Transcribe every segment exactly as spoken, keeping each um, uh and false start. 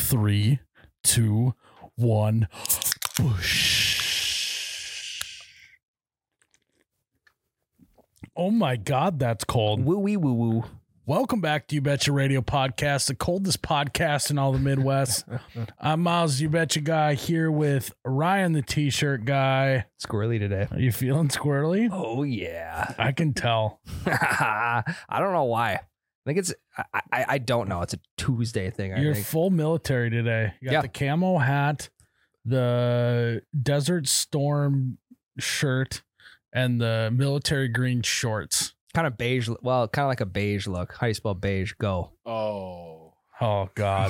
Three, two, one. Whoosh. Oh my God, that's cold. Woo wee woo woo. Welcome back to You Betcha Radio Podcast, the coldest podcast in all the Midwest. I'm Miles, You Betcha guy, here with Ryan, the T-shirt guy. Squirrely today. Are you feeling squirrely? Oh yeah. I can tell. I don't know why. I think it's. I, I, I don't know. It's a Tuesday thing. I You're think. full military today. You got Yeah. the camo hat, the Desert Storm shirt, and the military green shorts. Kind of beige. Well, kind of like a beige look. How do you spell beige? Go. Oh, Oh God.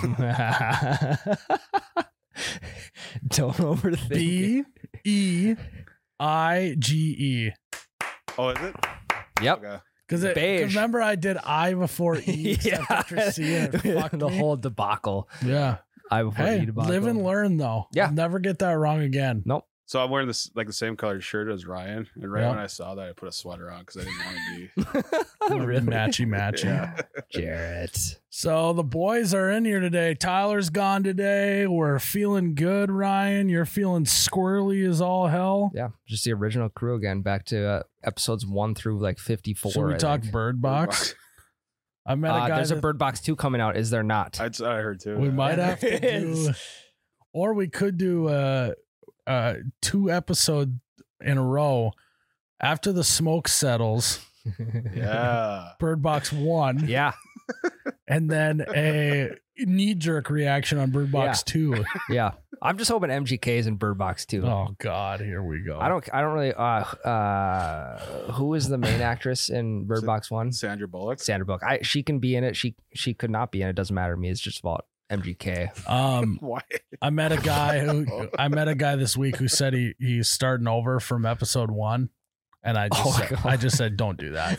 Don't overthink. B E I G E. oh, is it? Yep. Okay. Because Beige. remember I did I before E except after C and it fucked the me? whole debacle. Yeah. I before Hey, E debacle. live and learn though. Yeah. I'll never get that wrong again. Nope. So I'm wearing this like the same colored shirt as Ryan, and right Yeah. when I saw that, I put a sweater on because I didn't want to be. Really? Matchy matchy. Yeah. Jarrett. So the boys are in here today. Tyler's gone today. We're feeling good, Ryan. You're feeling squirrely as all hell. Yeah, just the original crew again. Back to uh, episodes one through like fifty-four. Should we I talk think. Bird Box? I met a Uh, guy. there's a that- Bird Box two coming out. Is there not? I, I heard too. we yeah. might have to There do, is. or we could do uh, uh, two episode in a row after the smoke settles. Yeah. Bird Box one, Yeah. and then a knee jerk reaction on Bird Box two. Yeah. I'm just hoping M G K is in Bird Box two. Oh God, here we go. I don't I don't really uh uh who is the main actress in Bird Sa- Box one? Sandra Bullock. Sandra Bullock. I she can be in it. She she could not be in it. Doesn't matter to me. It's just about M G K. Um, Why? I met a guy who I met a guy this week who said he he's starting over from episode one, and I just Oh, said, God. I just said don't do that.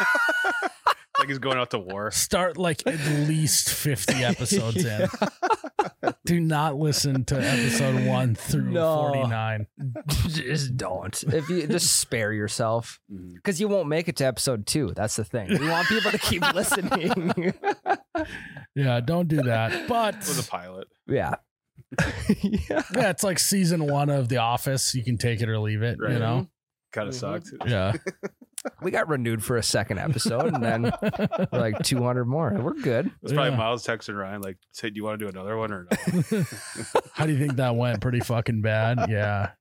Like he's going out to war. Start like at least fifty episodes in. Do not listen to episode one through No. forty nine. Just don't. If you just spare yourself. Mhm. Because you won't make it to episode two. That's the thing. We want people to keep listening. Yeah, don't do that. But It was a pilot. yeah. yeah. yeah, it's like season one of The Office. You can take it or leave it. You Right. know. Kind of Mhm. sucked. Yeah. We got renewed for a second episode and then we're like two hundred more. We're good. It's probably Yeah. Miles texting Ryan like, "Say, do you want to do another one or no?" How do you think that went? Pretty fucking bad. Yeah.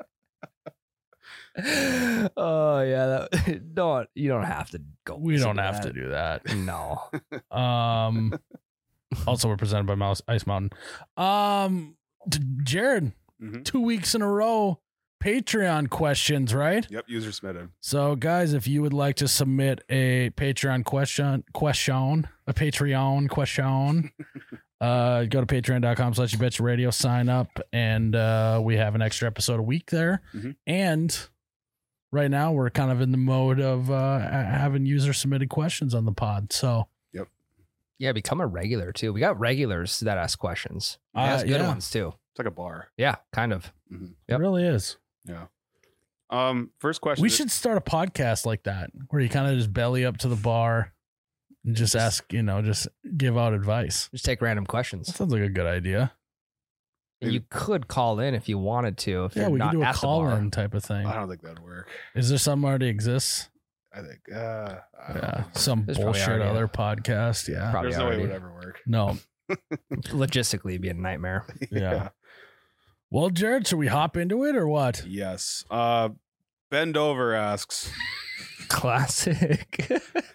Oh yeah, that, don't you don't have to go. We listen don't have that. to do that. No. Um, also, we're presented by Mouse Ice Mountain. Um, t- Jared, Mhm. two weeks in a row, Patreon questions, right? Yep. User submitted. So, guys, if you would like to submit a Patreon question, question, a Patreon question, uh, go to patreon.com slash you betcha radio, sign up, and uh, we have an extra episode a week there. Mhm. And right now, we're kind of in the mode of uh, having user submitted questions on the pod. So, Yeah, become a regular too. We got regulars that ask questions. We Uh, ask good yeah. ones too. It's like a bar. Yeah, kind of. Mhm. Yep. it really is. Yeah. Um. First question. We should start a podcast like that where you kind of just belly up to the bar and just ask, you know, just give out advice. Just take random That questions. sounds like a good idea. And you could call in if you wanted to. If Yeah, you're we not could do a at the call bar. in type of thing. I don't think that'd work. Is there something already exists? I think. Uh. I don't Yeah, know. some There's probably bullshit already a- other podcast. Yeah, Probably There's no way it already. would ever work. no, Logistically, it'd be a nightmare. yeah. Well, Jared, should we hop into it or what? Yes. Uh. Bend over asks. Classic.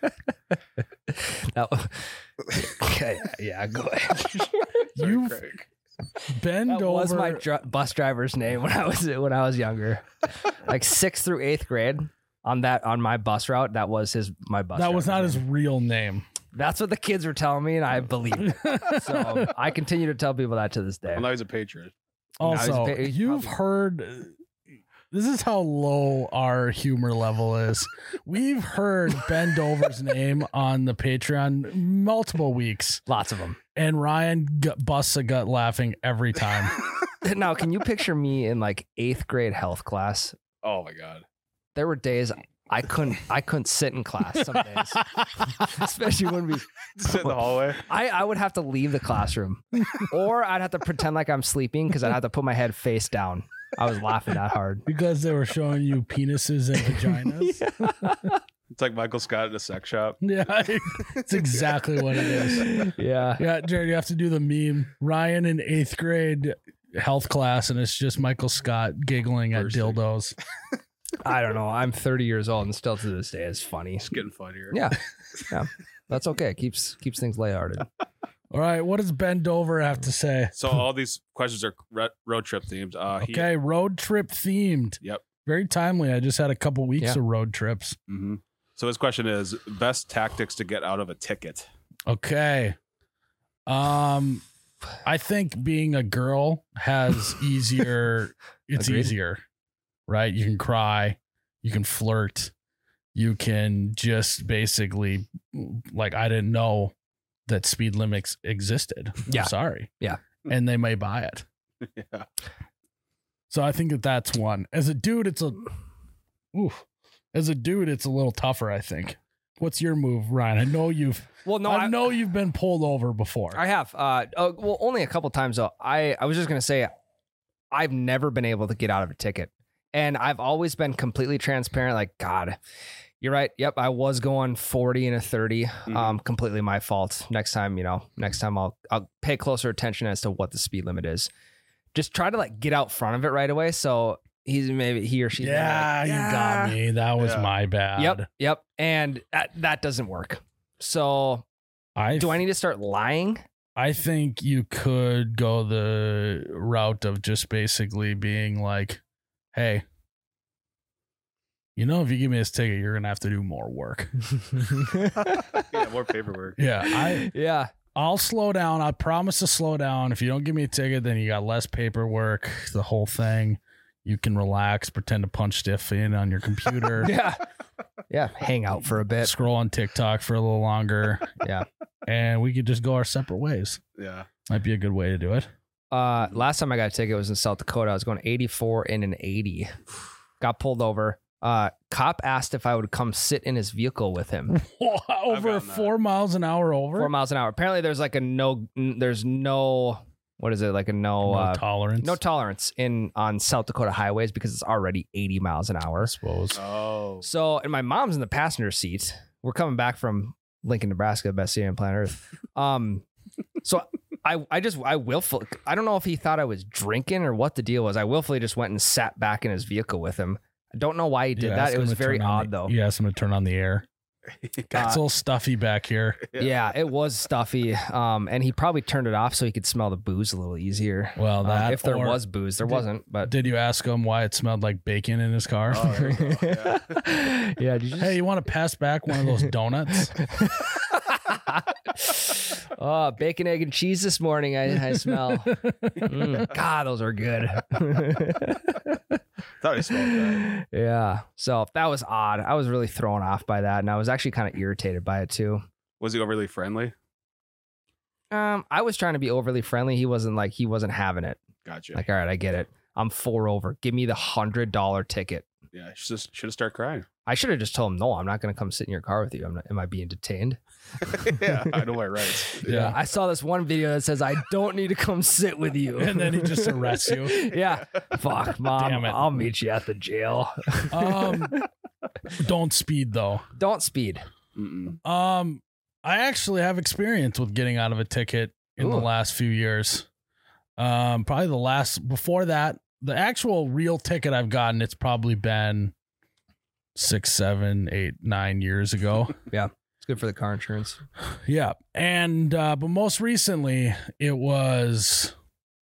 that was, okay, yeah, go ahead. Sorry, You've Craig. bend That over. was my dr- bus driver's name when I was when I was younger, like sixth through eighth grade. On that on my bus route, that was his my bus. that was not driver's his name. real name. That's what the kids were telling me, and I believed it. So I continue to tell people that to this day. Well, now he's a patriot. Also, Now he's- you've heard. This is how low our humor level is. We've heard Bend Over's name on the Patreon multiple weeks, Lots of them. and Ryan gut, busts a gut laughing every time. Now, can you picture me in like eighth grade health class? Oh my god. There were days I couldn't I couldn't sit in class some days. Especially when we Sit in the hallway. I, I would have to leave the classroom. Or I'd have to pretend like I'm sleeping because I'd have to put my head face down. I was laughing that hard. Because they were showing you penises and vaginas. Yeah. It's like Michael Scott at a sex shop. Yeah, it's exactly what it is. Yeah. Yeah, Jared, you have to do the meme. Ryan in eighth grade health class, and it's just Michael Scott giggling at Bursting. dildos. I don't know. I'm thirty years old and still to this day it's funny. It's getting funnier. Yeah. Yeah. That's okay. It keeps keeps things lighthearted. All right, what does Ben Dover have to say? So all these questions are re- road trip themed. Uh, he- Okay, road trip themed. Yep. Very timely. I just had a couple weeks Yeah. of road trips. Mm-hmm. So his question is best tactics to get out of a ticket. Okay. Um, I think being a girl has easier. It's Agreed. easier, right? You can cry, you can flirt, you can just basically like I didn't know that speed limits existed. I'm Yeah. sorry. Yeah. And they may buy it. Yeah. So I think that that's one. As a dude, it's a. Oof. As a dude, it's a little tougher. I think. What's your move, Ryan? I know you've. Well, no, I I know you've been pulled over before. I have. Uh, uh, well, only a couple times though. I, I was just gonna say, I've never been able to get out of a ticket, and I've always been completely transparent. Like, God, you're right. Yep, I was going forty and a thirty. Mhm. Um, completely my fault. Next time, you know, next time I'll I'll pay closer attention as to what the speed limit is. Just try to like get out front of it right away. So he's maybe he or she's maybe yeah, like, you "Yeah." got me. That was Yeah. my bad. Yep, yep, and that that doesn't work. So I do I need to start lying? I think you could go the route of just basically being like, "Hey, you know, if you give me this ticket, you're gonna have to do more work." Yeah, more paperwork. Yeah, I Yeah. I'll slow down. I promise to slow down. If you don't give me a ticket, then you got less paperwork. The whole thing. You can relax, pretend to punch stiff in on your computer. Yeah. Yeah. Hang out for a bit. Scroll on TikTok for a little longer, Yeah. and we could just go our separate ways. Yeah. Might be a good way to do it. Uh, last time I got a ticket was in South Dakota. I was going eighty-four in an eighty. Got pulled over. Uh, cop asked if I would come sit in his vehicle with him. Over gotten that. four miles an hour over. Four miles an hour. Apparently, there's like a no. There's no. What is it? Like a no. No uh, tolerance. no tolerance in on South Dakota highways because it's already eighty miles an hour. I suppose. Oh. So, and my mom's in the passenger seat. We're coming back from Lincoln, Nebraska, best city on planet Earth. Um, so I, I just, I willfully, I don't know if he thought I was drinking or what the deal was. I willfully just went and sat back in his vehicle with him. I don't know why he did You that. asked It him was to very turn on odd, the- though. You asked him to turn on the air. it's a little stuffy back here. Yeah, it was stuffy. Um, and he probably turned it off so he could smell the booze a little easier. Well, Um, that if there or- was booze, there did- wasn't. But Did you ask him why it smelled like bacon in his car? Oh, there you go. Yeah. yeah, did you just... Hey, you want to pass back one of those donuts? oh, bacon, egg, and cheese this morning. I, I smell. Mm, God, those are good. Thought I smelled that. Yeah. So that was odd. I was really thrown off by that, and I was actually kind of irritated by it too. Was he overly friendly? Um, I was trying to be overly friendly. He wasn't like he wasn't having it. Gotcha. Like, all right, I get it. I'm four over. Give me the hundred dollar ticket. Yeah, should just should have started crying. I should have just told him, no, I'm not going to come sit in your car with you. I'm not, am I being detained? Yeah, I know my rights. Yeah. I saw this one video that says I don't need to come sit with you. And then he just arrests you. Yeah. Fuck, mom. Damn it. I'll meet you at the jail. Um, don't speed though. Don't speed. Mm-mm. Um, I actually have experience with getting out of a ticket in the Ooh. last few years. Um, probably the last before that, the actual real ticket I've gotten, it's probably been six, seven, eight, nine years ago. It's good for the car insurance. Yeah. And uh, but most recently it was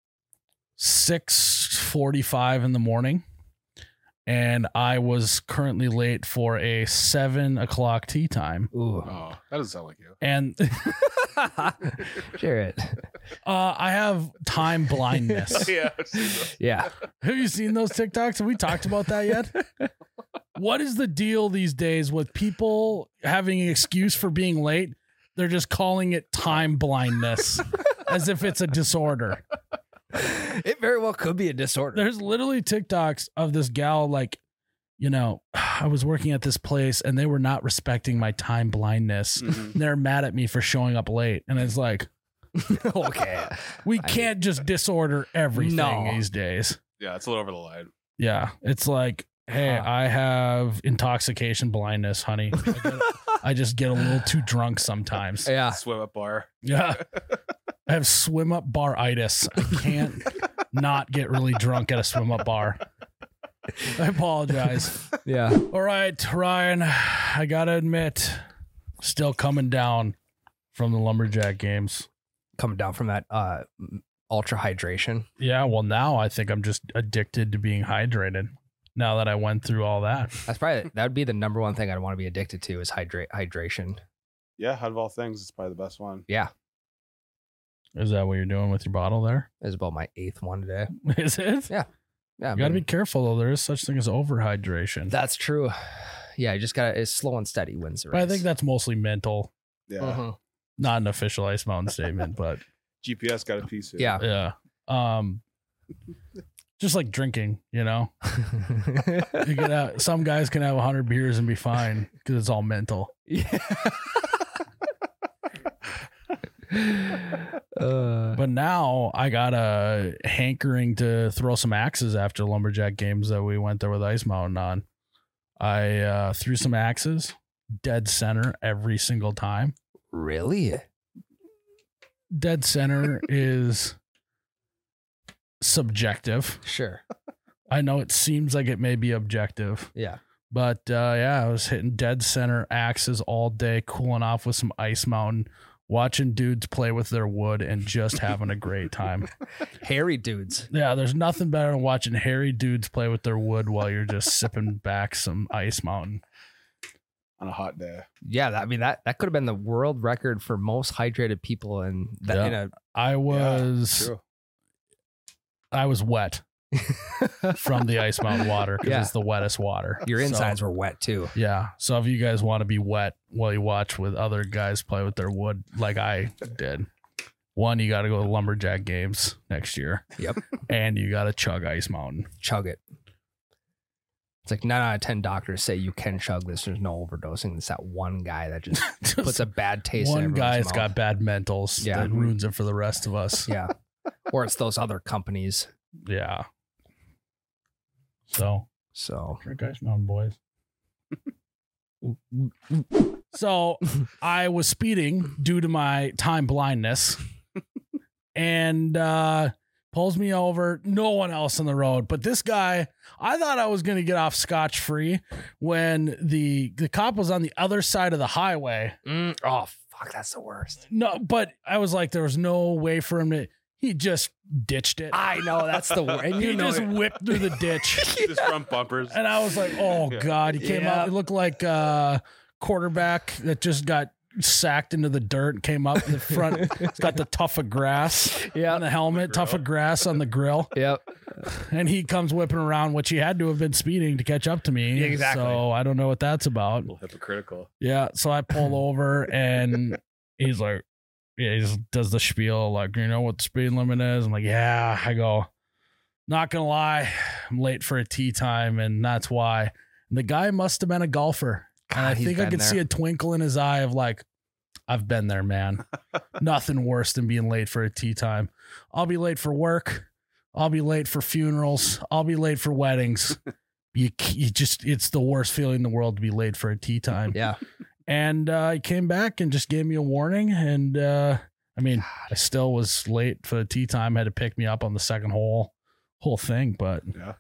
six forty-five in the morning. And I was currently late for a seven o'clock tea time. Ooh. Oh, that doesn't sound like you. And Share it. uh, I have time blindness. Yeah. I've seen that. Yeah. Have you seen those TikToks? Have we talked about that yet? What is the deal these days with people having an excuse for being late? They're just calling it time blindness as if it's a disorder. It very well could be a disorder. There's literally TikToks of this gal like you know, I was working at this place and they were not respecting my time blindness. Mhm. They're mad at me for showing up late. And it's like, Okay. we I can't just disorder everything No. these days. Yeah, it's a little over the line. Yeah. It's like, hey, Huh. I have intoxication blindness, honey. I, get, I just get a little too drunk sometimes. Yeah. Swim up bar. Yeah. I have swim up bar itis. I can't not get really drunk at a swim up bar. I apologize. Yeah. All right, Ryan, I got to admit, still coming down from the Lumberjack games. Coming down from that uh, ultra hydration. Yeah, well, now I think I'm just addicted to being hydrated now that I went through all that. That's probably, that would be the number one thing I'd want to be addicted to is hydrate hydration. Yeah, out of all things, it's probably the best one. Yeah. Is that what you're doing with your bottle there? It's about my eighth one today. Is it? Yeah. Yeah. I You got to be mean, careful, though. There is such thing as overhydration. that's true. Yeah. You just got to, it's slow and steady wins the But I race. think that's mostly mental, Yeah. Mhm. not an official Ice Mountain statement, but G P S got a piece of it. Yeah. yeah. Um, just like drinking, you know? You can have, some guys can have one hundred beers and be fine because it's all mental. Yeah. uh, But now I got a hankering to throw some axes after Lumberjack games that we went there with Ice Mountain on. I uh, threw some axes, dead center every single time. really? Dead center is subjective. Sure. I know it seems like it may be objective, Yeah. but uh, yeah, I was hitting dead center axes all day, cooling off with some Ice Mountain, watching dudes play with their wood and just having a great time. Hairy dudes. Yeah, there's nothing better than watching hairy dudes play with their wood while you're just sipping back some Ice Mountain. On a hot day. Yeah. That, I mean, that, that could have been the world record for most hydrated people in, that, Yeah. in a, I was True. I was wet from the Ice Mountain water because Yeah. it's the wettest water. your So, insides were wet too. yeah. So if you guys want to be wet while you watch with other guys play with their wood, like I did, one, you got to go to Lumberjack games next year. Yep. And you got to chug Ice Mountain. Chug it. It's like nine out of ten doctors say you can chug this. There's no overdosing. It's that one guy that just puts a bad taste in One everyone's guy's mouth. got bad mentals Yeah. that ruins it for the rest of us. Yeah. Or it's those other companies. Yeah. So So drink Ice Mountain, boys. So I was speeding due to my time blindness, and uh, pulls me over. No one else on the road, but this guy. I thought I was going to get off scotch free when the the cop was on the other side of the highway. mm, oh fuck, that's the worst. No, but I was like, there was no way for him to. He just ditched it. I know that's the worst. And he you know just it. whipped through the ditch. Just front bumpers. And I was like, oh, Yeah. God. He came Yeah. out. It looked like a quarterback that just got sacked into the dirt and came up in the front. It's got the tuft of grass on Yeah. the helmet, tuft of grass on the grill. Yep. And he comes whipping around, which he had to have been speeding to catch up to me. Exactly. So I don't know what that's about. A little hypocritical. Yeah. So I pull over and he's like, yeah, he just does the spiel like, you know what the speed limit is? I'm like, yeah. I go, not gonna lie, I'm late for a tea time, and that's why. And the guy must have been a golfer. And I God, he's think I been could see there. a twinkle in his eye of like, I've been there, man. Nothing worse than being late for a tea time. I'll be late for work. I'll be late for funerals. I'll be late for weddings. You, you just, it's the worst feeling in the world to be late for a tea time. Yeah. And uh, he came back and just gave me a warning. And uh, I mean, I still was late for the tea time. Had to pick me up on the second hole, whole thing. But Yeah.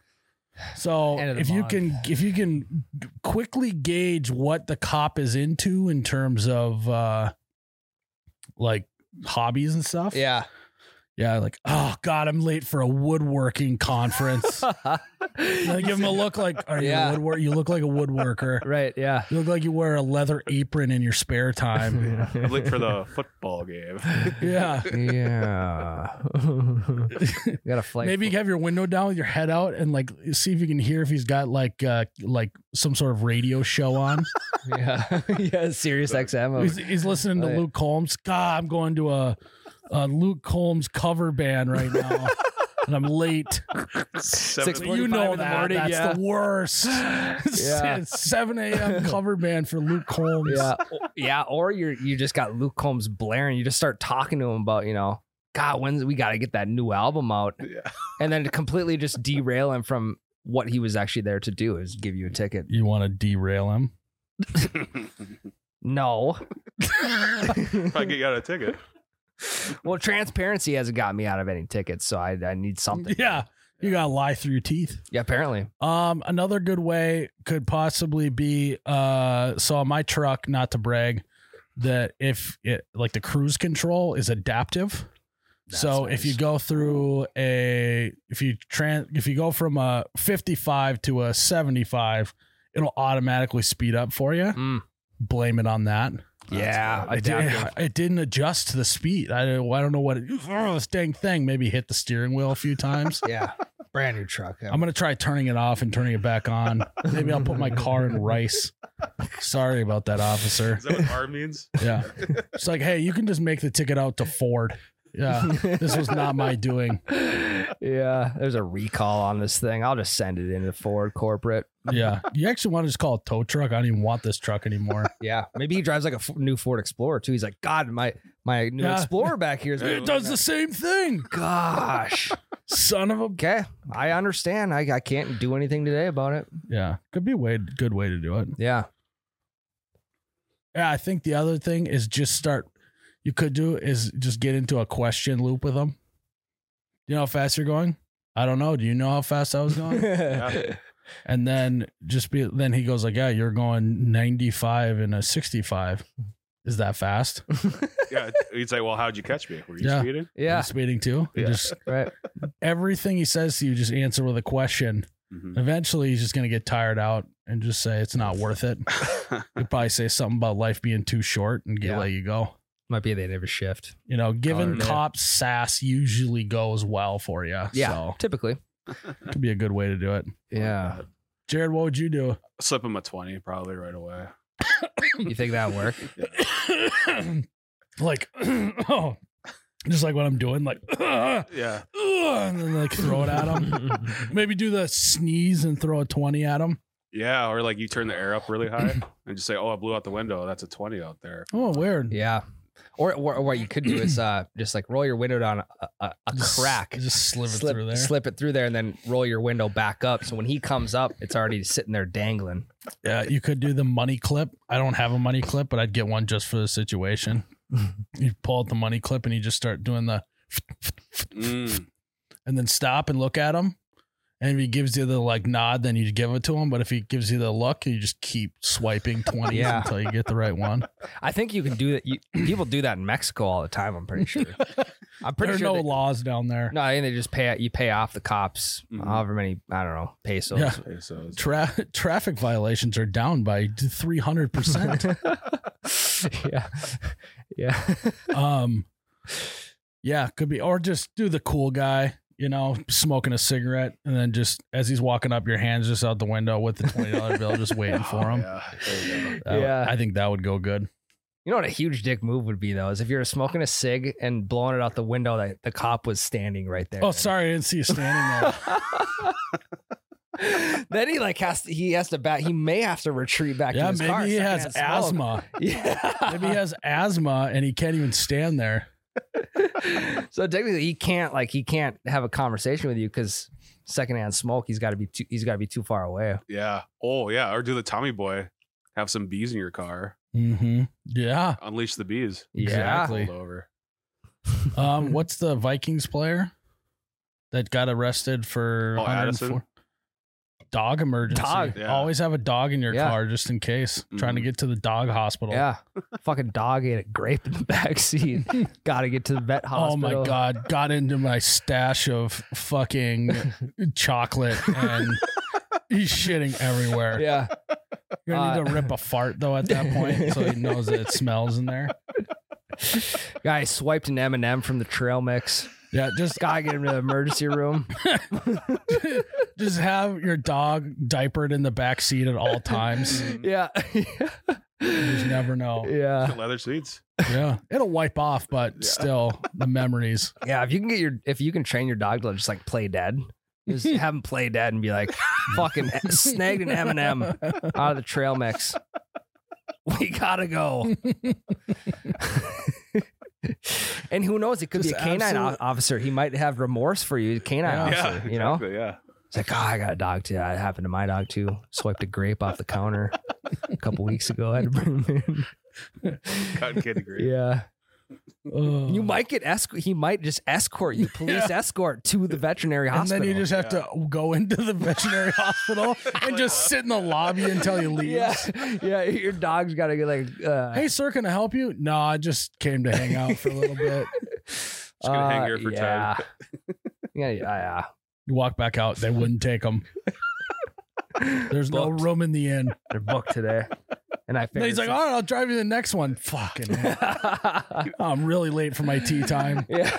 so End of the if you month. can, if you can quickly gauge what the cop is into in terms of uh, like hobbies and stuff. Yeah. Yeah. Like, oh God, I'm late for a woodworking conference. And I give him a look like, are you Yeah. a woodworker? You look like a woodworker. Right. Yeah. You look like you wear a leather apron in your spare time. I'm late for the football game. Yeah. Yeah. You got a flight. Maybe you have your window down with your head out and like see if you can hear if he's got like uh like some sort of radio show on. Yeah. Yeah. Sirius X M. He's, he's listening to Oh, yeah. Luke Combs. God, I'm going to a, a Luke Combs cover band right now. and I'm late. Six You know in the that. morning, That's yeah. the worst. Yeah. seven a.m. cover band for Luke Combs. Yeah, yeah. Or you're you just got Luke Combs blaring. You just start talking to him about, you know, God, when's we got to get that new album out, Yeah. and then to completely just derail him from what he was actually there to do is give you a ticket. You want to derail him? No. If I get you out a ticket. Well, transparency hasn't got me out of any tickets, so I, I need something. Yeah. You gotta lie through your teeth. Yeah, apparently. Um, another good way could possibly be uh so on my truck, not to brag, that if it like the cruise control is adaptive. That's so nice. if you go through a if you trans if you go from a fifty-five to a seventy-five, it'll automatically speed up for you. Mm. Blame it on that. Yeah, It, did, adaptive. it didn't adjust to the speed. I don't, I don't know what it, oh, this dang thing maybe hit the steering wheel a few times. Yeah, brand new truck. I'm gonna try turning it off and turning it back on. Maybe I'll put my car in rice. Sorry about that, officer. Is that what R means? Yeah, it's like, hey, you can just make the ticket out to Ford. Yeah, this was not my doing. Yeah, there's a recall on this thing. I'll just send it into Ford corporate. Yeah, you actually want to just call it a tow truck? I don't even want this truck anymore. Yeah, maybe he drives like a f- new Ford Explorer too. He's like, God, my my new Yeah. Explorer back here is. It does the same thing. Gosh. Son of a. Okay, I understand. I, I can't do anything today about it. Yeah, could be a way, good way to do it. Yeah. Yeah, I think the other thing is just start. You could do is just get into a question loop with them. You know how fast you're going? I don't know. Do you know how fast I was going? Yeah. And then just be. Then he goes like, "Yeah, you're going ninety-five and a sixty-five. Is that fast? Yeah. He'd say, well, how'd you catch me? Were you Yeah. speeding? Are Yeah. you speeding too?" You Yeah. Just Right. everything he says to you, just answer with a question. Mhm. Eventually, he's just gonna get tired out and just say it's not worth it. He'll probably say something about life being too short and get Yeah. let you go. Might be the end of a shift. You know, giving it. cops sass usually goes well for you. Yeah. So Typically. it could be a good way to do it. Yeah. Jared, what would you do? Slip him a twenty probably right away. You think that work? Like, oh, just like what I'm doing, like, Yeah. and then like throw it at him. Maybe do the sneeze and throw a twenty at him. Yeah. Or like you turn the air up really high and just say, oh, I blew out the window. That's a twenty out there. Oh, weird. Yeah. Or, or, or what you could do is uh, just like roll your window down a, a, a Just- crack. Just slip it slip, through there. slip it through there and then roll your window back up. So when he comes up, it's already sitting there dangling. Yeah, you could do the money clip. I don't have a money clip, but I'd get one just for the situation. You pull out the money clip and you just start doing the, Mm. and then stop and look at him. And if he gives you the like nod, then you give it to him. But if he gives you the look, you just keep swiping twenties Yeah. until you get the right one. I think you can do that. You, people do that in Mexico all the time. I'm pretty sure. I'm pretty There are sure. no they- laws down there. no, I think they just pay. You pay off the cops, Mhm. however many I don't know pesos. Yeah. Okay, so it's- Tra- traffic violations are down by three hundred percent. yeah, yeah. Um, yeah, could be, or just do the cool guy, you know, smoking a cigarette, and then just as he's walking up, your hands just out the window with the twenty dollar bill, just waiting for him. Yeah. There you go. That would- Yeah. I think that would go good. You know what a huge dick move would be though is if you're smoking a cig and blowing it out the window that the cop was standing right there. Oh, sorry, I didn't see you standing there. Then he like has to, he has to back. He may have to retreat back. Yeah, to his maybe car, he has secondhand smoke. asthma. Yeah, Maybe he has asthma and he can't even stand there. So technically, he can't like he can't have a conversation with you because secondhand smoke. He's got to be too, he's got to be too far away. Yeah. Oh, yeah. Or do the Tommy Boy. Have some bees in your car. Mm-hmm. Yeah. Unleash the bees. Exactly. Pulled over. Um, what's the Vikings player that got arrested for Oh, one hundred four Addison? dog emergency? Dog. Yeah. Always have a dog in your Yeah. car just in case. Trying to Mhm. get to the dog hospital. Yeah, fucking dog ate a grape in the back seat. Got to get to the vet Oh hospital. my god! Got into my stash of fucking chocolate and he's shitting everywhere. Yeah, You're gonna need Uh, to rip a fart though at that point, so he knows that it smells in there. guy swiped an M and M from the trail mix. Yeah, just Gotta get him to the emergency room. just have your dog diapered in the back seat at all times. Yeah. You just never know. Yeah. Leather seats. Yeah, it'll wipe off, but Yeah. still the memories. Yeah. If you can get your, if you can train your dog to just like play dead, just have him play dead and be like, fucking snagged an M and M out of the trail mix. We gotta go. And who knows? It could Just be a canine absolute- o- officer. He might have remorse for you, canine Yeah. officer. Yeah, You know, exactly, yeah. it's like, oh, I got a dog too. That happened to my dog too. Swiped a grape off the counter a couple weeks ago. I had to bring him in. Cotton candy grape. Yeah, Ugh. you might get escort. He might just escort you, police escort to the veterinary and hospital. then you just have to go into the veterinary hospital and just sit in the lobby until he leaves. yeah, yeah. Your dog's got to get like, uh, Hey, sir, can I help you? No, I just came to hang out for a little bit. Just gonna hang here for yeah. time. yeah, yeah, yeah. You walk back out, they wouldn't take him. There's no Booked. room in the inn. They're booked today, and I And figured he's like, all right, I'll drive you to the next one. Fucking hell. Oh, I'm really late for my tea time. yeah.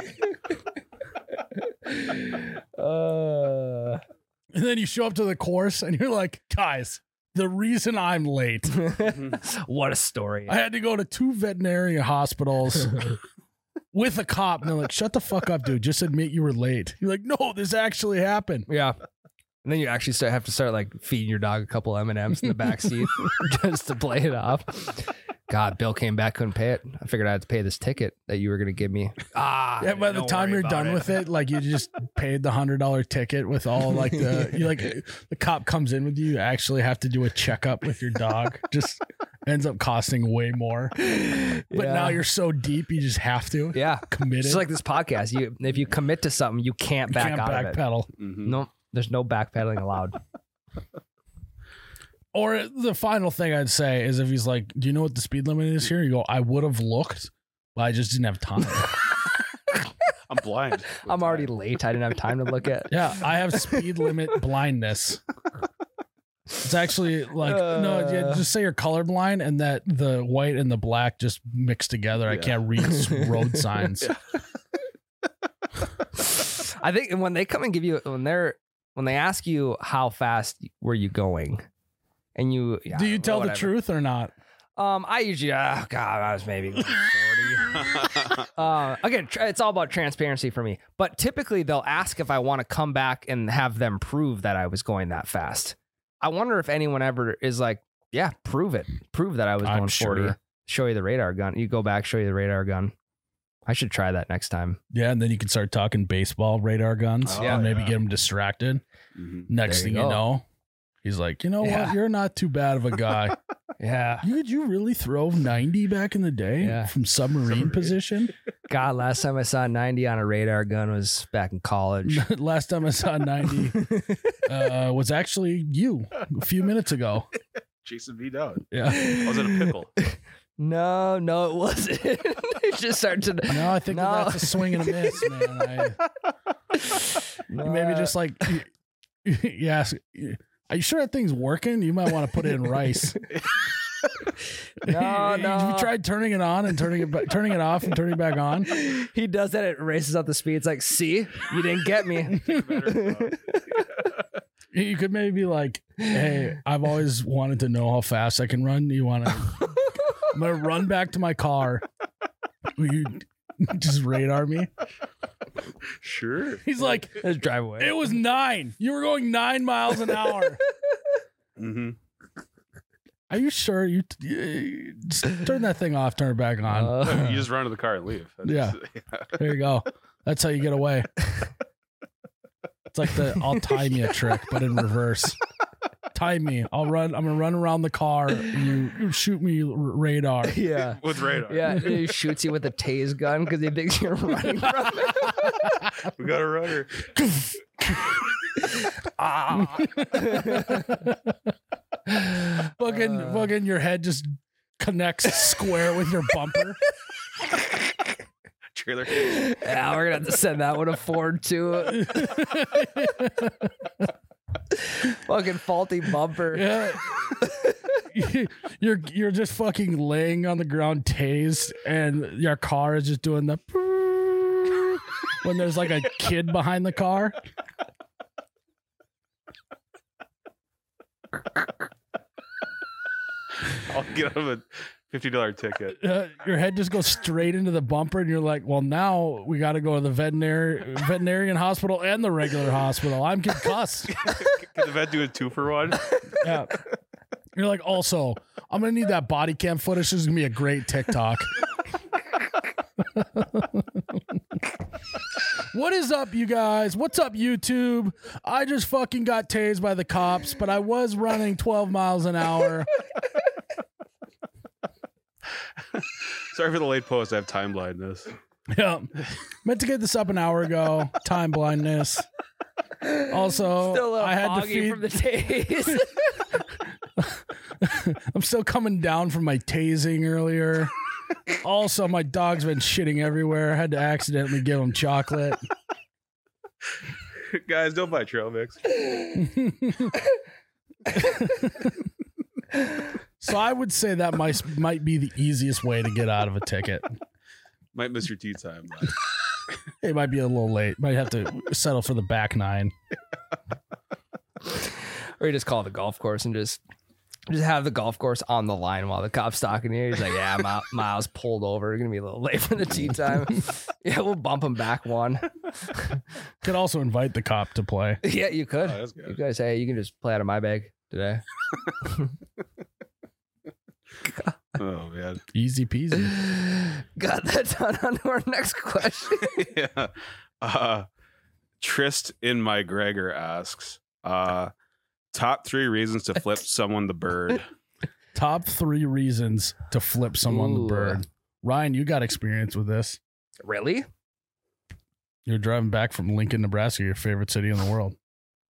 uh, And then you show up to the course and you're like, guys, the reason I'm late, what a story. I had to go to two veterinary hospitals with a cop. And they're like, shut the fuck up, dude. Just admit you were late. You're like, no, this actually happened. Yeah. And then you actually start, have to start like feeding your dog a couple M and M's in the back seat just to play it off. God, Bill came back, couldn't pay it. I figured I had to pay this ticket that you were going to give me. Ah, Yeah, by the don't time worry you're about done with it, like you just paid the hundred dollar ticket with all like the you like the cop comes in with you, you actually have to do a checkup with your dog. Just ends up costing way more. But Yeah. now you're so deep, you just have to Yeah. commit It's it. like this podcast. You, if you commit to something, you can't You back can't out of it. backpedal. Mhm. No, there's no backpedaling allowed. Or the final thing I'd say is if he's like, "Do you know what the speed limit is here?" You go, "I would have looked, but I just didn't have time." I'm blind. I'm already late. I didn't have time to look at. Yeah, I have speed limit blindness. It's actually like no, yeah, Uh. just say you're colorblind and that the white and the black just mix together. I Yeah. can't read s- road signs. I think when they come and give you when they're when they ask you how fast were you going, and you yeah, Do you tell the whatever. truth or not? Um, I usually uh, God, I was maybe forty. uh, again, tr- it's all about transparency for me. But typically, they'll ask if I want to come back and have them prove that I was going that fast. I wonder if anyone ever is like, yeah, prove it, prove that I was I'm going forty. sure. Show you the radar gun. You go back, show you the radar gun. I should try that next time. Yeah, and then you can start talking baseball radar guns. Oh, and maybe yeah. get them distracted. Mhm. Next There you thing you go. know, he's like, you know Yeah. what? You're not too bad of a guy. Yeah. You Did you really throw ninety back in the day Yeah. from submarine, Submarine. position? God, last time I saw ninety on a radar gun was back in college. Last time I saw ninety uh, was actually you a few minutes ago. Jason V. Dowd. Yeah. I was in a pickle. No, no, it wasn't. It just started to. No, I think No. that that's a swing and a miss, man. I, No, maybe uh, just like, yeah. Are you sure that thing's working? You might want to put it in rice. No, Have no. you tried turning it on and turning it back, turning it off and turning it back on? He does that. It races up the speed. It's like, see, you didn't get me. Better, You could maybe be like, hey, I've always wanted to know how fast I can run. You want to? I'm gonna run back to my car. Will you just radar me? Sure. He's like, Let's drive away. it was nine. You were going nine miles an hour. hmm Are you sure? You, you just turn that thing off, turn it back on. Uh, You just run to the car and leave. That's Yeah. just- There you go. That's how you get away. It's like the I'll time you trick, but in reverse. Time me. I'll run. I'm gonna run around the car. And you, you shoot me r- radar. yeah. With radar. Yeah. He shoots you with a tase gun because he thinks you're running from it. We got a runner. Ah. fucking, Uh. fucking, your head just connects square with your bumper. Trailer. Yeah, we're gonna have to send that one a Ford too. Fucking faulty bumper. Yeah. you're you're just fucking laying on the ground, tased, and your car is just doing the. when there's like a kid behind the car. I'll get him a fifty dollar ticket. Uh, your head just goes straight into the bumper, and you're like, well, now we got to go to the veterinary veterinarian hospital and the regular hospital. I'm concussed. Can the vet do a two for one? Yeah. You're like, also, I'm going to need that body cam footage. This is going to be a great TikTok. What is up, you guys? What's up, YouTube? I just fucking got tased by the cops, but I was running twelve miles an hour. Sorry for the late post. I have time blindness. Yeah. Meant to get this up an hour ago. Time blindness. Also, Still a little I had to foggy feed from the taste. I'm still coming down from my tasing earlier. Also, my dog's been shitting everywhere. I had to accidentally give him chocolate. Guys, don't buy trail mix. So I would say that might might be the easiest way to get out of a ticket. Might miss your tea time. But It might be a little late. Might have to settle for the back nine. Or you just call the golf course and just just have the golf course on the line while the cop's talking to you. He's like, yeah, my, Miles pulled over. You're going to be a little late for the tea time. Yeah, we'll bump him back one. Could also invite the cop to play. Yeah, you could. Oh, that's good. You guys say, hey, you can just play out of my bag today. oh man. Easy peasy. Got that done. On to our next question. Yeah. Uh, Trist in my Gregor asks, uh, top three reasons to flip someone the bird. Top three reasons to flip someone Ooh. the bird. Ryan, you got experience with this. Really? You're driving back from Lincoln, Nebraska, your favorite city in the world.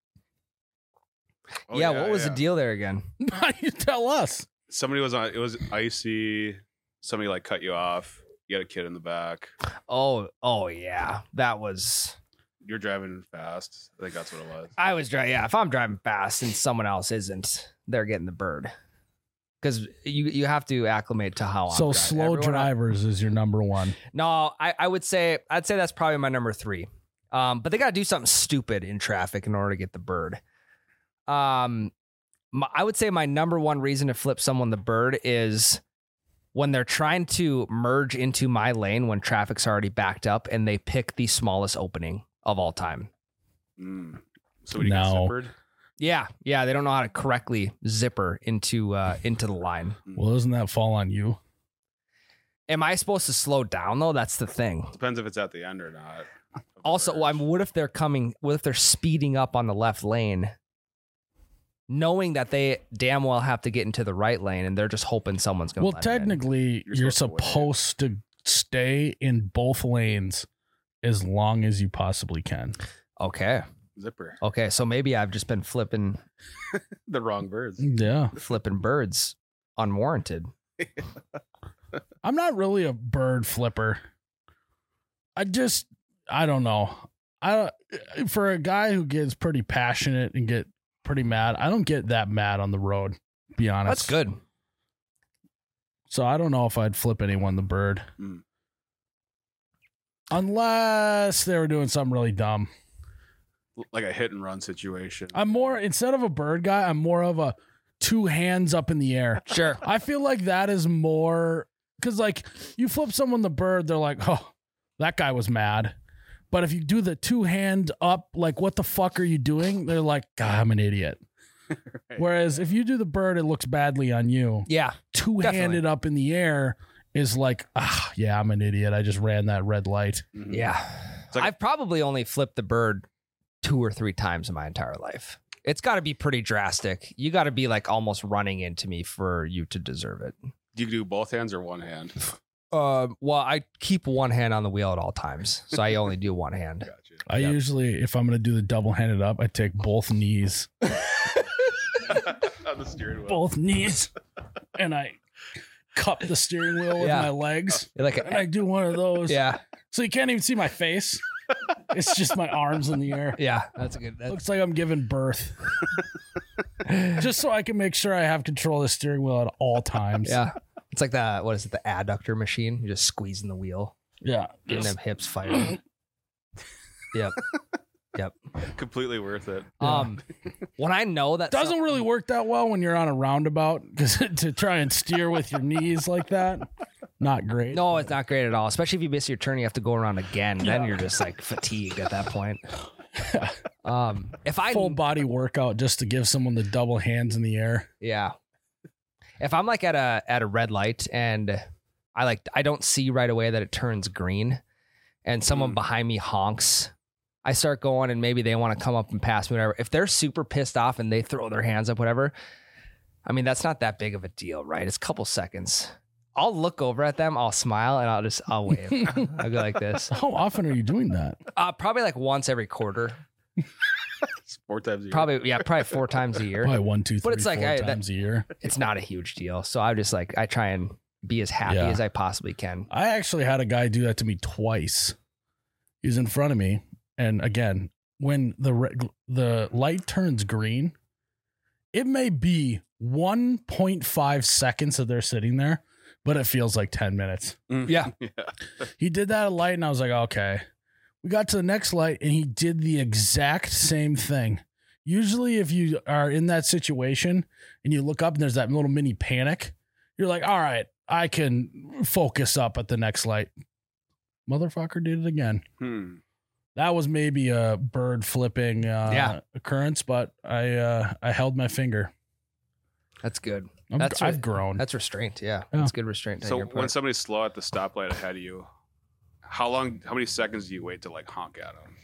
Oh, yeah, what was yeah. the deal there again? You tell us. Somebody was on. It was icy. Somebody like cut you off. You had a kid in the back. Oh, oh yeah. That was You're driving fast. I think that's what it was. I was driving. Yeah, if I'm driving fast and someone else isn't, they're getting the bird. Because you you have to acclimate to how I'm So driving. slow Everyone- drivers is your number one. No, I, I would say I'd say that's probably my number three. Um, but they got to do something stupid in traffic in order to get the bird. Um, my, I would say my number one reason to flip someone the bird is when they're trying to merge into my lane when traffic's already backed up and they pick the smallest opening of all time. Mm. So what do you No. get zippered? Yeah, yeah, they don't know how to correctly zipper into uh, into the line. Well, doesn't that fall on you? Am I supposed to slow down though? That's the thing. Depends if it's at the end or not. of Also, course. well, I mean, what if they're coming? What if they're speeding up on the left lane, knowing that they damn well have to get into the right lane, and they're just hoping someone's going to? Well, technically, You're you're supposed to supposed to stay in both lanes as long as you possibly can. Okay, zipper. okay. So maybe I've just been flipping, The wrong birds. Yeah. flipping birds unwarranted. I'm not really a bird flipper. I just, I don't know. I for a guy who gets pretty passionate and get pretty mad, I don't get that mad on the road, to be honest. That's good. So I don't know if I'd flip anyone the bird. Mm. Unless they were doing something really dumb. Like a hit and run situation. I'm more, instead of a bird guy, I'm more of a two hands up in the air. Sure. I feel like that is more, because like you flip someone the bird, they're like, oh, that guy was mad. But if you do the two hand up, like, what the fuck are you doing? They're like, God, I'm an idiot. Right. Whereas if you do the bird, it looks badly on you. Yeah. Two handed up in the air is like, ah, yeah, I'm an idiot. I just ran that red light. Mhm. Yeah. like- I've probably only flipped the bird two or three times in my entire life. It's got to be pretty drastic. You got to be like almost running into me for you to deserve it. Do you do both hands or one hand? Uh, well, I keep one hand on the wheel at all times, so I only do one hand. Gotcha. I Yep. usually, if I'm going to do the double handed up, I take both knees, On the steering wheel. both knees, and I cup the steering wheel with Yeah. my legs. You're like, And I do one of those. yeah, So you can't even see my face. It's just my arms in the air. yeah, that's a good. That's, Looks like I'm giving birth. Just so I can make sure I have control of the steering wheel at all times. yeah, it's like the what is it? The adductor machine. You're just squeezing the wheel, Yeah. getting them hips fired. Yep. Yep. Completely worth it. Um, when I know that Doesn't some- really work that well when you're on a roundabout because to try and steer with your knees like that, not great. No, it's not great at all. Especially if you miss your turn, you have to go around again. Then you're just like fatigued at that point. Um, if I Full body workout just to give someone the double hands in the air. yeah, if I'm like at a at a red light and I like I don't see right away that it turns green, and someone Mm. behind me honks, I start going and maybe they want to come up and pass me, whatever. If they're super pissed off and they throw their hands up, whatever, I mean, that's not that big of a deal, right? It's a couple seconds. I'll look over at them, I'll smile, and I'll just, I'll wave. I'll go like this. How often are you doing that? Uh, probably like once every quarter. Four times a year. Probably, yeah, probably four times a year. Probably one, two, three, But it's like, four I- that- times a year. It's not a huge deal. So I just like, I try and be as happy Yeah. as I possibly can. I actually had a guy do that to me twice. He was in front of me, and again, when the re- the light turns green, it may be one point five seconds that they're sitting there, but it feels like ten minutes. Mm. Yeah. Yeah. He did that at a light, and I was like, okay. We got to the next light, and he did the exact same thing. Usually, if you are in that situation and you look up and there's that little mini panic, you're like, all right, I can focus up at the next light. Motherfucker did it again. Hmm. That was maybe a bird flipping uh, Yeah. occurrence, but I uh, I held my finger. That's good. I'm, That's I've right. grown. That's restraint. Yeah. Yeah. That's good restraint. on So your when part. somebody's slow at the stoplight ahead of you, how long? How many seconds do you wait to like honk at them?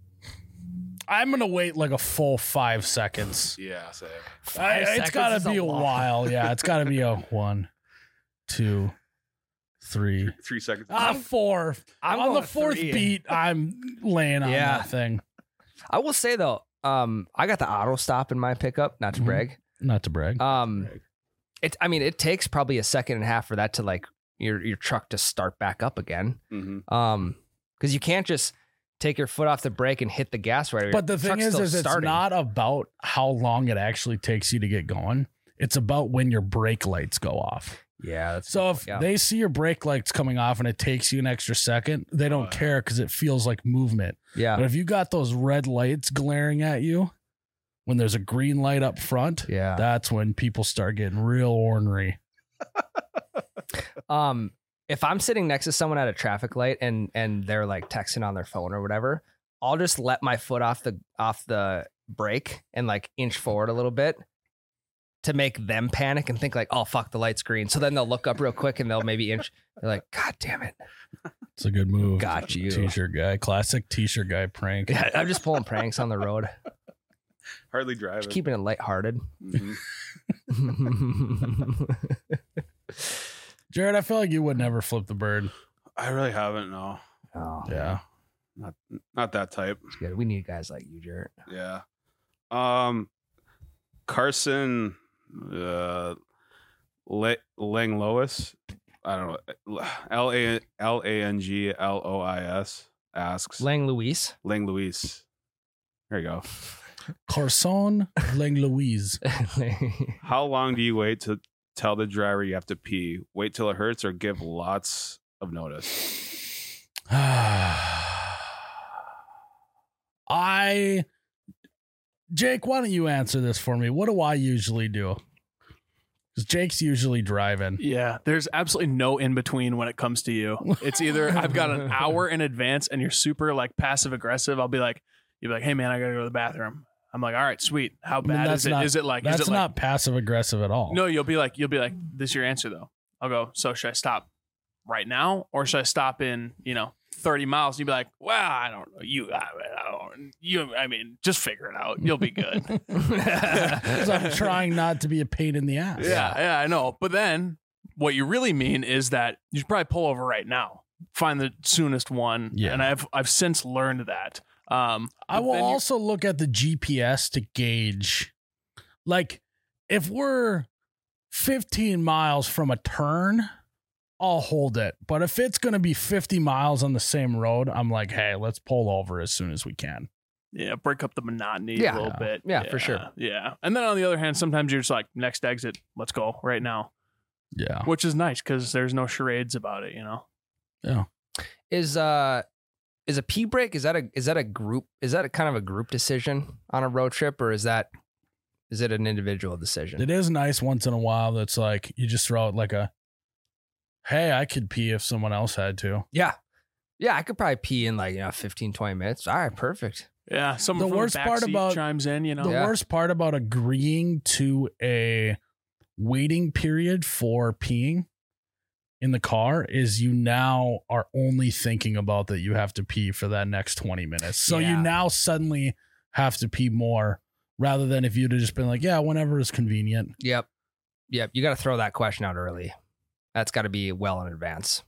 I'm gonna wait like a full five seconds. Yeah, same. I, it's seconds gotta is a be a lot. while. Yeah, it's gotta be a one, two, three, Three seconds. ah, four. I'm On the going fourth three. beat, I'm laying on Yeah. that thing. I will say though, um, I got the auto stop in my pickup, not to Mhm. brag. Not to brag. Um, it, I mean, it takes probably a second and a half for that to like your, your truck to start back up again. Mm-hmm. Um, cause you can't just take your foot off the brake and hit the gas right away. But the Your thing truck's is, still is it's starting. not about how long it actually takes you to get going. It's about when your brake lights go off. Yeah. That's So if yeah. they see your brake lights coming off and it takes you an extra second, they don't Oh, yeah. care because it feels like movement. yeah. But if you got those red lights glaring at you when there's a green light up front, Yeah. that's when people start getting real ornery. Um, if I'm sitting next to someone at a traffic light and and they're like texting on their phone or whatever, I'll just let my foot off the off the brake and like inch forward a little bit to make them panic and think like, oh fuck, the light's green. So then they'll look up real quick and they'll maybe inch. They're like, God damn it, It's a good move. got you. T-shirt guy, classic T-shirt guy prank. Yeah, I'm just pulling pranks on the road, Hardly driving. just keeping it lighthearted. Mhm. Jared, I feel like you would never flip the bird. I really haven't. No, Oh, Yeah. not not that type. it's good. We need guys like you, Jarrett. Yeah. Um, Carson, uh, Le- Lang Lois. I don't know. L A L A N G L O I S asks Lang Luis. Lang Luis. There you go. Carson Lang Louise. How long do you wait to tell the driver you have to pee? Wait till it hurts or give lots of notice? I, Jake, why don't you answer this for me? What do I usually do? Because Jake's usually driving. Yeah, there's absolutely no in between when it comes to you. It's either I've got an hour in advance and you're super like passive aggressive. I'll be like, you'll be like, hey man, I gotta go to the bathroom. I'm like, all right, sweet. How I mean, bad that's is it? not- Is it like, That's is it like, not passive aggressive at all. no, you'll be like, you'll be like, this is your answer though. I'll go, so should I stop right now or should I stop in, you know, thirty miles? And you'd be like, well, I don't know. You, I, I don't, you, I mean, just figure it out. You'll be good. Because I'm trying not to be a pain in the ass. Yeah, yeah, I know. But then what you really mean is that you should probably pull over right now. Find the soonest one. Yeah. And I've I've since learned that. Um I but will then you- also look at the G P S to gauge, like, if we're fifteen miles from a turn, I'll hold it. But if it's going to be fifty miles on the same road, I'm like, hey, let's pull over as soon as we can. yeah, break up the monotony Yeah. a little bit. Yeah, for sure. Yeah. And then on the other hand, sometimes you're just like, next exit, let's go right now. Yeah. Which is nice because there's no charades about it, you know? Yeah. Is uh is a pee break? Is that a is that a group? Is that a kind of a group decision on a road trip, or is that is it an individual decision? It is nice once in a while. That's like you just throw out like a, hey, I could pee if someone else had to. Yeah, yeah, I could probably pee in like you know fifteen, twenty minutes. All right, perfect. Yeah, someone The from worst the part backseat about- chimes in. You know, The Yeah. worst part about agreeing to a waiting period for peeing in the car is you now are only thinking about that you have to pee for that next twenty minutes. So you Yeah. now suddenly have to pee more rather than if you'd have just been like, yeah, whenever is convenient. Yep, yep. You got to throw that question out early. That's got to be well in advance.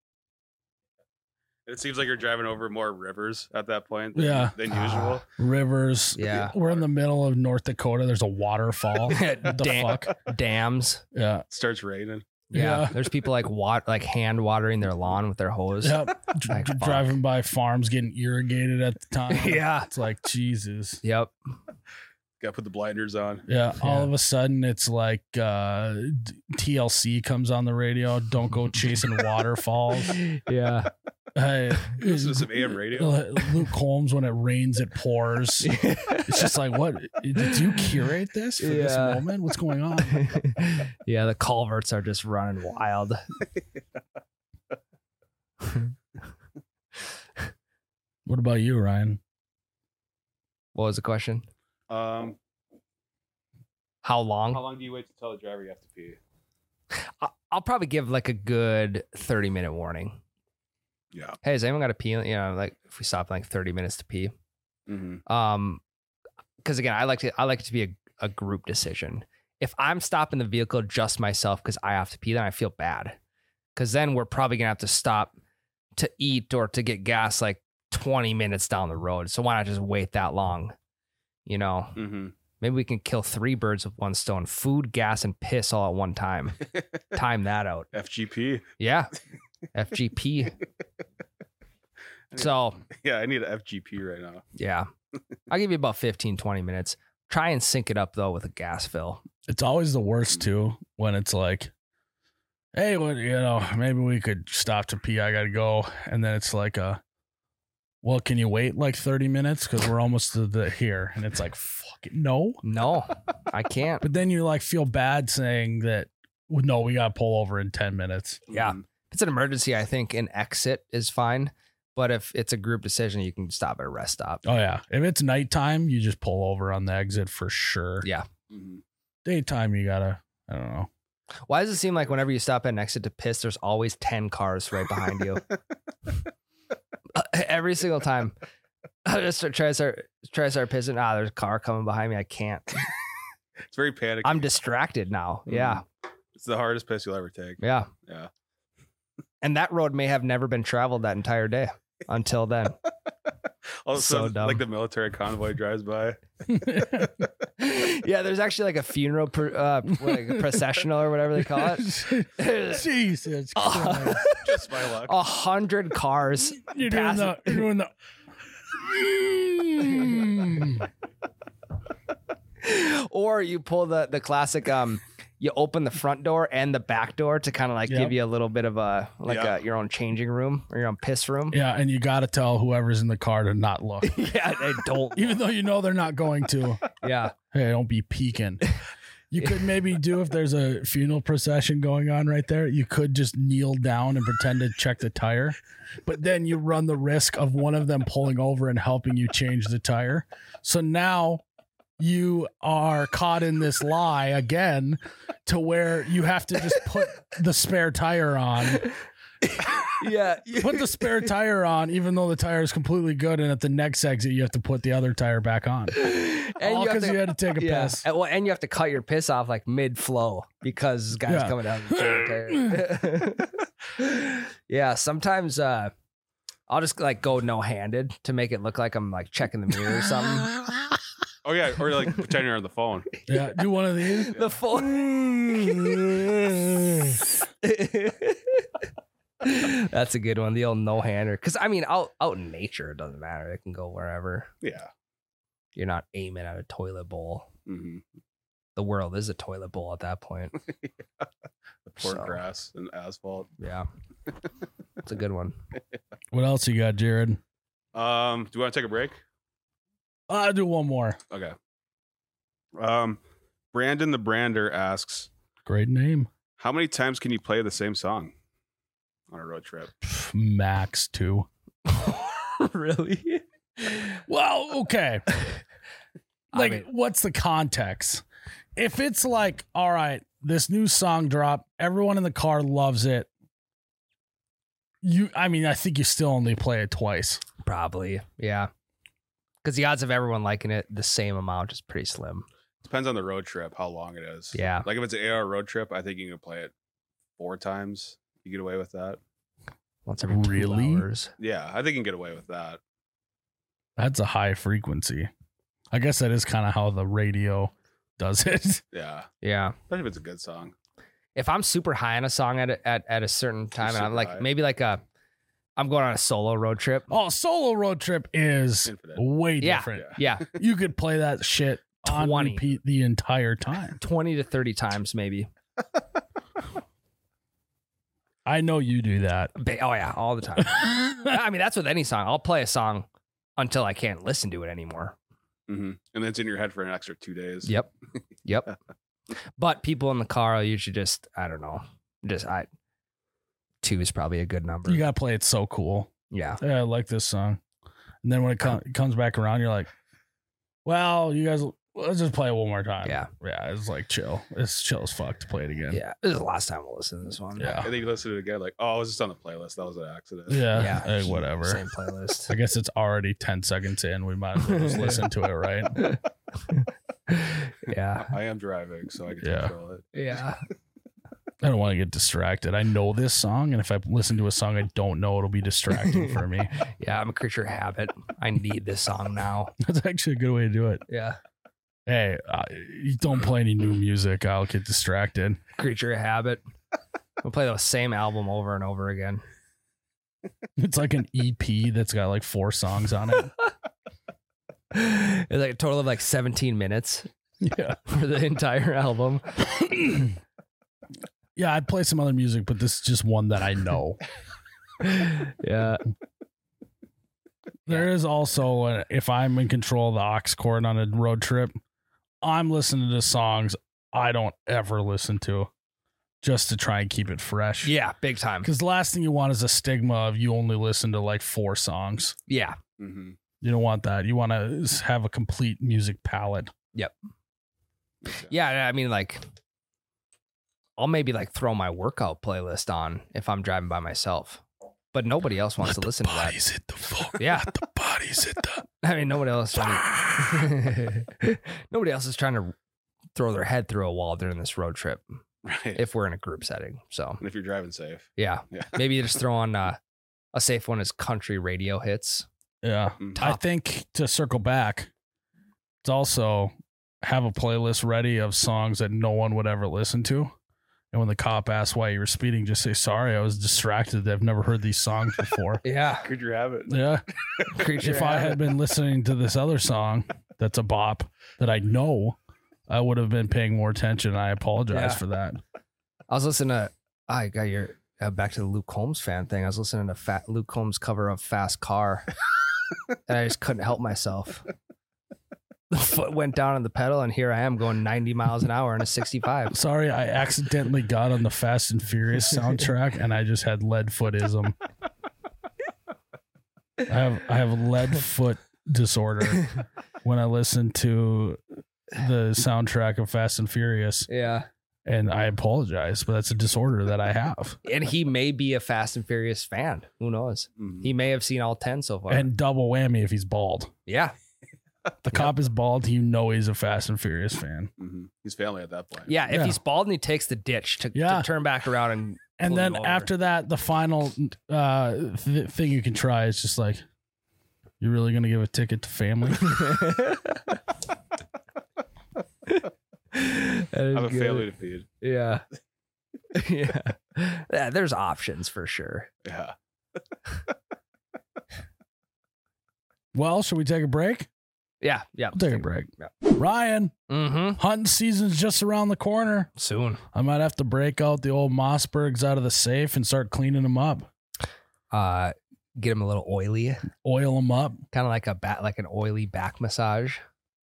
It seems like you're driving over more rivers at that point than, Yeah. than usual. Rivers. Yeah. We're in the middle of North Dakota. There's a waterfall. What the Dam- fuck? Dams. Yeah. It starts raining. Yeah. Yeah. There's people like wat- like hand watering their lawn with their hose. Yep. Like, fuck. Driving by farms getting irrigated at the time. Yeah. It's like, Jesus. Yep. Got to put the blinders on. Yeah, all Yeah. of a sudden it's like uh, D- T L C comes on the radio. Don't go chasing waterfalls. Yeah. Hey, Listen to some A M radio. Luke Combs, when it rains, it pours. It's just like, what? Did you curate this for this Yeah. moment? What's going on? Yeah, the culverts are just running wild. What about you, Ryan? What was the question? Um, How long? how long do you wait to tell the driver you have to pee? I- I'll probably give like a good thirty minute warning. Yeah. Hey, has anyone got to pee? You know, like if we stop in like thirty minutes to pee. Mm-hmm. Um, because again, I like to I like it to be a, a group decision. If I'm stopping the vehicle just myself because I have to pee, then I feel bad. Because then we're probably gonna have to stop to eat or to get gas like twenty minutes down the road. So why not just wait that long? You know, Mm-hmm. maybe we can kill three birds with one stone: food, gas, and piss all at one time. Time that out. F G P. Yeah, F G P. So Yeah, I need an F G P right now. yeah, I'll give you about fifteen, twenty minutes. Try and sync it up though with a gas fill. It's always the worst too when it's like, hey, what you know, maybe we could stop to pee. I gotta go, and then it's like, uh, well, can you wait like thirty minutes because we're almost to the here, and it's like, fuck it, no. No, I can't. But then you like feel bad saying that, well, no, we got to pull over in ten minutes. Yeah. Mhm. If it's an emergency, I think an exit is fine. But if it's a group decision, you can stop at a rest stop. Oh, yeah. If it's nighttime, you just pull over on the exit for sure. Yeah. Mhm. Daytime, you got to, I don't know. Why does it seem like whenever you stop at an exit to piss, there's always ten cars right behind you? Every single time. I just try to start, try to start pissing. Ah, there's a car coming behind me. I can't. It's very panicky. I'm distracted now. Yeah. It's the hardest piss you'll ever take. Yeah. Yeah. And that road may have never been traveled that entire day until then. All of a So sudden, dumb. like the military convoy drives by. Yeah, there's actually like a funeral pr- uh, like a processional or whatever they call it. Jesus Christ. Just my luck. A hundred cars. You're doing pass- the, you're doing the. Mm. Or you pull the the classic um you open the front door and the back door to kind of like Yep. give you a little bit of a like Yeah. a, your own changing room or your own piss room. Yeah, and you got to tell whoever's in the car to not look, Yeah, they don't. even though you know they're not going to. Yeah. Hey, don't be peeking. You could maybe do if there's a funeral procession going on right there, you could just kneel down and pretend to check the tire. But then you run the risk of one of them pulling over and helping you change the tire. So now you are caught in this lie again to where you have to just put the spare tire on. Yeah. Put the spare tire on, even though the tire is completely good. And at the next exit, you have to put the other tire back on. And All you have because to- you had to take a Yeah. piss. And, well, and you have to cut your piss off like mid flow because this guy's Yeah. coming down the tire. Yeah. Sometimes uh I'll just like go no handed to make it look like I'm like checking the mirror or something. Oh yeah, or like pretending you're on the phone. Yeah, do one of these. The full. That's a good one. The old no hander. Because I mean, out out in nature, it doesn't matter. It can go wherever. Yeah. You're not aiming at a toilet bowl. Mm-hmm. The world is a toilet bowl at that point. The poor So. grass and asphalt. Yeah, it's a good one. What else you got, Jared? Um, do you want to take a break? I'll do one more. Okay. Um, Brandon the Brander asks, Great name. how many times can you play the same song on a road trip? Pff, Max two. Really? Well, okay. I Like, mean- what's the context? If it's like, all right, this new song drop, everyone in the car loves it. You, I mean, I think you still only play it twice. Probably, yeah. Because the odds of everyone liking it the same amount is pretty slim. Depends on the road trip, how long it is. Yeah. Like if it's an eight hour road trip, I think you can play it four times. You get away with that. Once every two Really? hours. Yeah, I think you can get away with that. That's a high frequency. I guess that is kind of how the radio does it. Yeah. Yeah. Especially if it's a good song. If I'm super high on a song at a, at, at a certain time, and I'm super like high. maybe like a, I'm going on a solo road trip. Oh, solo road trip is Infinite. way Yeah. different. Yeah, You could play that shit on twenty. repeat the entire time. twenty to thirty times maybe. I know you do that. Ba- Oh yeah, all the time. I mean, that's with any song. I'll play a song until I can't listen to it anymore. Mm-hmm. And then it's in your head for an extra two days. Yep. Yep. But people in the car are usually just, I don't know, just I. Two is probably a good number. You got to play it so cool. Yeah. Yeah, I like this song. And then when it, com- it comes back around, you're like, well, you guys, let's just play it one more time. Yeah. Yeah, it's like chill. It's chill as fuck to play it again. Yeah. This is the last time we'll listen to this one. Yeah. And then you listen to it again, like, oh, I was just on the playlist. That was an accident. Yeah. Yeah. eh, whatever. Same playlist. I guess it's already ten seconds in. We might as well just listen to it, right? Yeah. I am driving, so I can Yeah. control it. Yeah. I don't want to get distracted. I know this song, and if I listen to a song I don't know, it'll be distracting for me. Yeah. I'm a creature of habit. I need this song now. That's actually a good way to do it. Yeah. Hey, uh, you don't play any new music. I'll get distracted. Creature of habit. We'll play the same album over and over again. It's like an E P that's got like four songs on it. It's like a total of like seventeen minutes Yeah. for the entire album. Yeah, I'd play some other music, but this is just one that I know. Yeah. There is also, a, if I'm in control of the aux cord on a road trip, I'm listening to songs I don't ever listen to just to try and keep it fresh. Yeah. Big time. Because the last thing you want is a stigma of you only listen to like four songs. Yeah. Mm-hmm. You don't want that. You want to have a complete music palette. Yeah. I mean, like, I'll maybe like throw my workout playlist on if I'm driving by myself, but nobody else wants to listen to that. hit the floor. Yeah. The bodies hit the. I mean, nobody else. Trying to, nobody else is trying to throw their head through a wall during this road trip Right. if we're in a group setting. So and if you're driving safe. yeah, Yeah. maybe you just throw on uh, a safe one is country radio hits. Yeah. Mhm. I think to circle back, it's also have a playlist ready of songs that no one would ever listen to. And when the cop asks why you were speeding, just say, sorry, I was distracted. I've never heard these songs before. Yeah, Could you have it? Yeah. creature. If I had been listening to this other song that's a bop that I know, I would have been paying more attention. I apologize Yeah. for that. I was listening to. I got your uh, back to the Luke Combs fan thing. I was listening to Fat Luke Combs cover of Fast Car, and I just couldn't help myself. The foot went down on the pedal, and here I am going ninety miles an hour in a sixty-five. Sorry, I accidentally got on the Fast and Furious soundtrack and I just had lead footism. I have I have lead foot disorder when I listen to the soundtrack of Fast and Furious, Yeah, and I apologize, but that's a disorder that I have. and he may be a Fast and Furious fan. Who knows? Mhm. He may have seen all ten so far. And double whammy if he's bald. yeah, The cop is bald, you know he's a Fast and Furious fan. Mhm. He's family at that point. yeah. If Yeah. he's bald and he takes the ditch to, Yeah. to turn back around and And pull then you over. after that, the final uh, th- thing you can try is just like, you're really going to give a ticket to family? That I is have a good. family to feed. Yeah. Yeah. Yeah. There's options for sure. Yeah. Well, should we take a break? Yeah. Yeah. We'll take a break. Yeah. Ryan, Mm-hmm. hunting season's just around the corner. Soon. I might have to break out the old Mossbergs out of the safe and start cleaning them up. Uh, get them a little oily, Oil them up. kind of like a bat, like an oily back massage.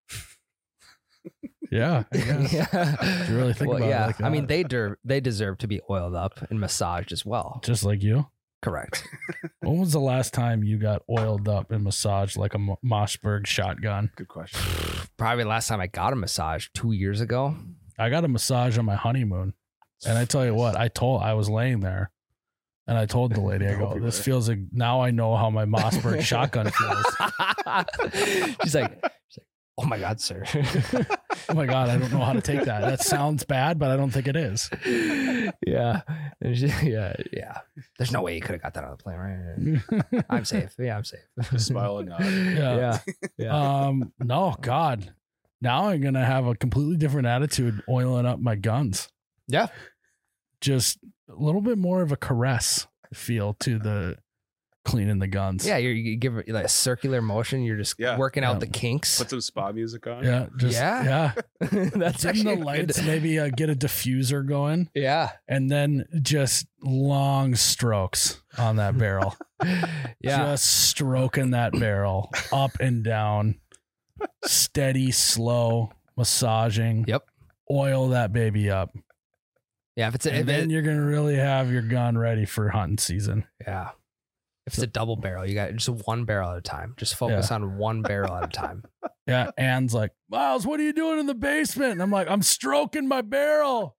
Yeah. I guess. Yeah. If you really think Well, about yeah. it like I mean, that. they der- they deserve to be oiled up and massaged as well. Just like you. Correct. When was the last time you got oiled up and massaged like a Mo- Mossberg shotgun? Good question. Probably last time I got a massage two years ago. I got a massage on my honeymoon. And I tell you what, I told, I was laying there and I told the lady, I go, this feels like, now I know how my Mossberg shotgun feels. she's like, she's like, oh my God, sir. Oh my God, I don't know how to take that. That sounds bad, but I don't think it is. yeah. And she- yeah. Yeah. There's no way you could have got that on the plane, right? I'm safe. Yeah, I'm safe. Just smile and nod. Yeah. Yeah. Yeah. Um, no, God. Now I'm going to have a completely different attitude oiling up my guns. Yeah. Just a little bit more of a caress feel to the cleaning the guns. Yeah. You're, you give it like a circular motion. You're just Yeah. working out Yeah. the kinks. Put some spa music on. Yeah. Just, Yeah. yeah. That's Dim actually the a lights, good- maybe uh, get a diffuser going Yeah. and then just long strokes on that barrel. Yeah. Just stroking that barrel up and down, steady, slow, massaging. Yep. Oil that baby up. Yeah. If it's a, And if then it, you're going to really have your gun ready for hunting season. yeah. If it's a double barrel, you got just one barrel at a time. Just focus on one barrel at a time. Yeah. Anne's like, Miles, what are you doing in the basement? And I'm like, I'm stroking my barrel.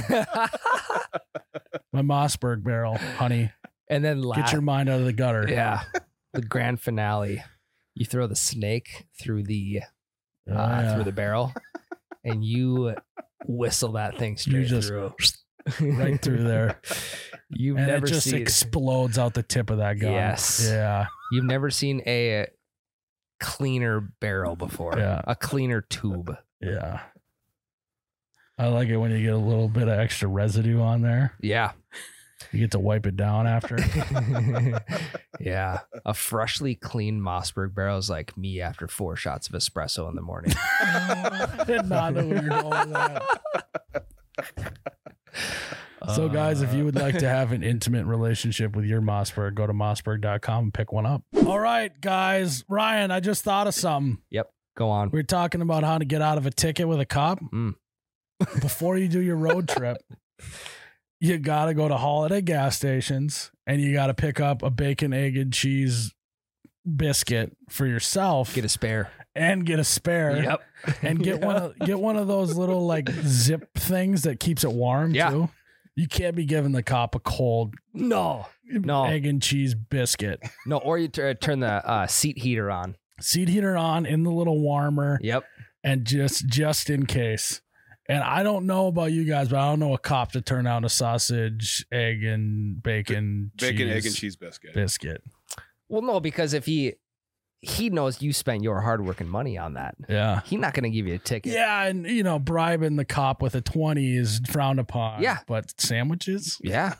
My Mossberg barrel, honey. And then la- Get your mind out of the gutter. yeah, the grand finale. You throw the snake through the Oh, uh, yeah. through the barrel, and you whistle that thing straight just- through, right through there. You've And never it just seen explodes out the tip of that gun. Yes. Yeah. you've never seen a cleaner barrel before. Yeah. A cleaner tube. Yeah. I like it when you get a little bit of extra residue on there. Yeah. You get to wipe it down after. Yeah. A freshly clean Mossberg barrel is like me after four shots of espresso in the morning. I did not know where you're going with that. So, guys, if you would like to have an intimate relationship with your Mossberg, go to mossberg dot com and pick one up. All right, guys. Ryan, I just thought of something. Go on. We were talking about how to get out of a ticket with a cop. Mm. Before you do your road trip, you got to go to Holiday gas stations and you got to pick up a bacon, egg, and cheese biscuit for yourself Get a spare. and get a spare. Yep. And get one of get one of those little like zip things that keeps it warm Yeah. too. You can't be giving the cop a cold No. No. egg and cheese biscuit. No. Or you t- turn the uh, seat heater on. Seat heater on in the little warmer Yep. and just just in case. And I don't know about you guys, but I don't know a cop to turn out a sausage, egg, and bacon, Bacon, cheese egg, and cheese biscuit. biscuit. Well, no, because if he he knows you spent your hard work and money on that, Yeah. he's not going to give you a ticket. Yeah, and you know, bribing the cop with a twenty is frowned upon. Yeah. But sandwiches? Yeah.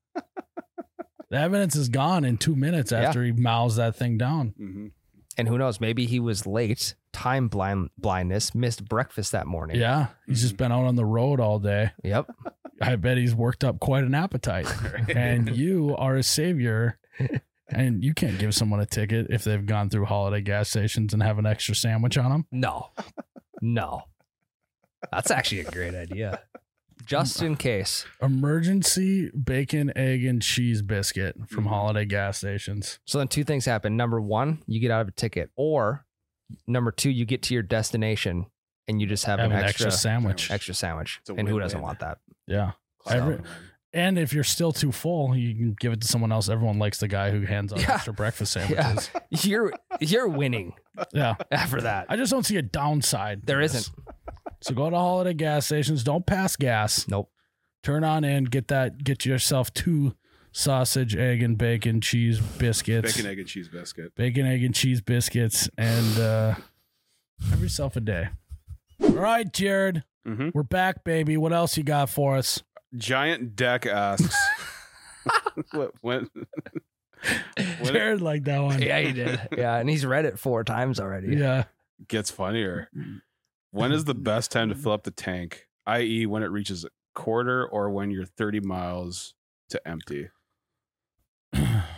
The evidence is gone in two minutes Yeah. after he mouths that thing down. hmm And who knows? Maybe he was late, time blind blindness, missed breakfast that morning. Yeah. He's just been out on the road all day. Yep. I bet he's worked up quite an appetite. And you are a savior. And you can't give someone a ticket if they've gone through Holiday gas stations and have an extra sandwich on them. No. No. That's actually a great idea. Just in case. Emergency bacon, egg, and cheese biscuit from Mhm. Holiday gas stations. So then two things happen. Number one, you get out of a ticket. Or number two, you get to your destination and you just have, Have an, an extra extra sandwich. extra sandwich. It's a And who doesn't win-win. want that? Yeah. Cloud Every- win. And if you're still too full, you can give it to someone else. Everyone likes the guy who hands out Yeah. extra breakfast Yeah. sandwiches. You're you're winning Yeah. after that. I just don't see a downside. to There this. isn't. So go to Holiday gas stations. Don't pass gas. Nope. Turn on in. Get that. Get yourself two sausage, egg, and bacon cheese biscuits. Bacon, egg, and cheese biscuit. Bacon, egg, and cheese biscuits, and uh, have yourself a day. All right, Jared. Mm-hmm. We're back, baby. What else you got for us? Giant Deck asks. what, when, when Jared liked that one. Yeah, he did. Yeah, and he's read it four times already. Yeah. it gets funnier. When is the best time to fill up the tank? that is, when it reaches a quarter or when you're thirty miles to empty?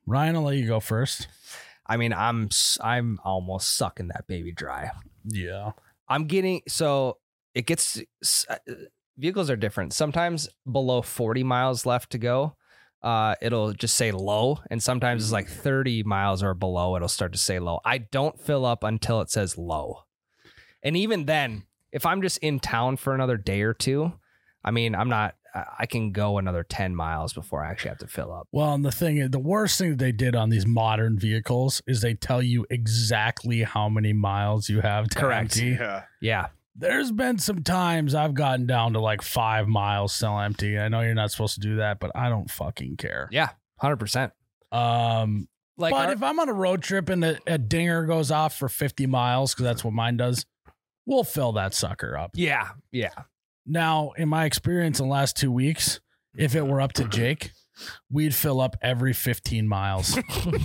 Ryan, I'll let you go first. I mean, I'm s- I'm almost sucking that baby dry. Yeah. I'm getting so it gets uh, vehicles are different. Sometimes below forty miles left to go, uh, it'll just say low, and sometimes it's like thirty miles or below, it'll start to say low. I don't fill up until it says low, and even then, if I'm just in town for another day or two, I mean, I'm not. I can go another ten miles before I actually have to fill up. Well, and the thing is, the worst thing that they did on these modern vehicles is they tell you exactly how many miles you have to Correct. empty. Yeah. Yeah. There's been some times I've gotten down to like five miles still empty. I know you're not supposed to do that, but I don't fucking care. Yeah. one hundred percent. Um, Like, but our- if I'm on a road trip and a, a dinger goes off for fifty miles, because that's what mine does, we'll fill that sucker up. yeah. Yeah. Now, in my experience in the last two weeks, if it were up to Jake, we'd fill up every fifteen miles.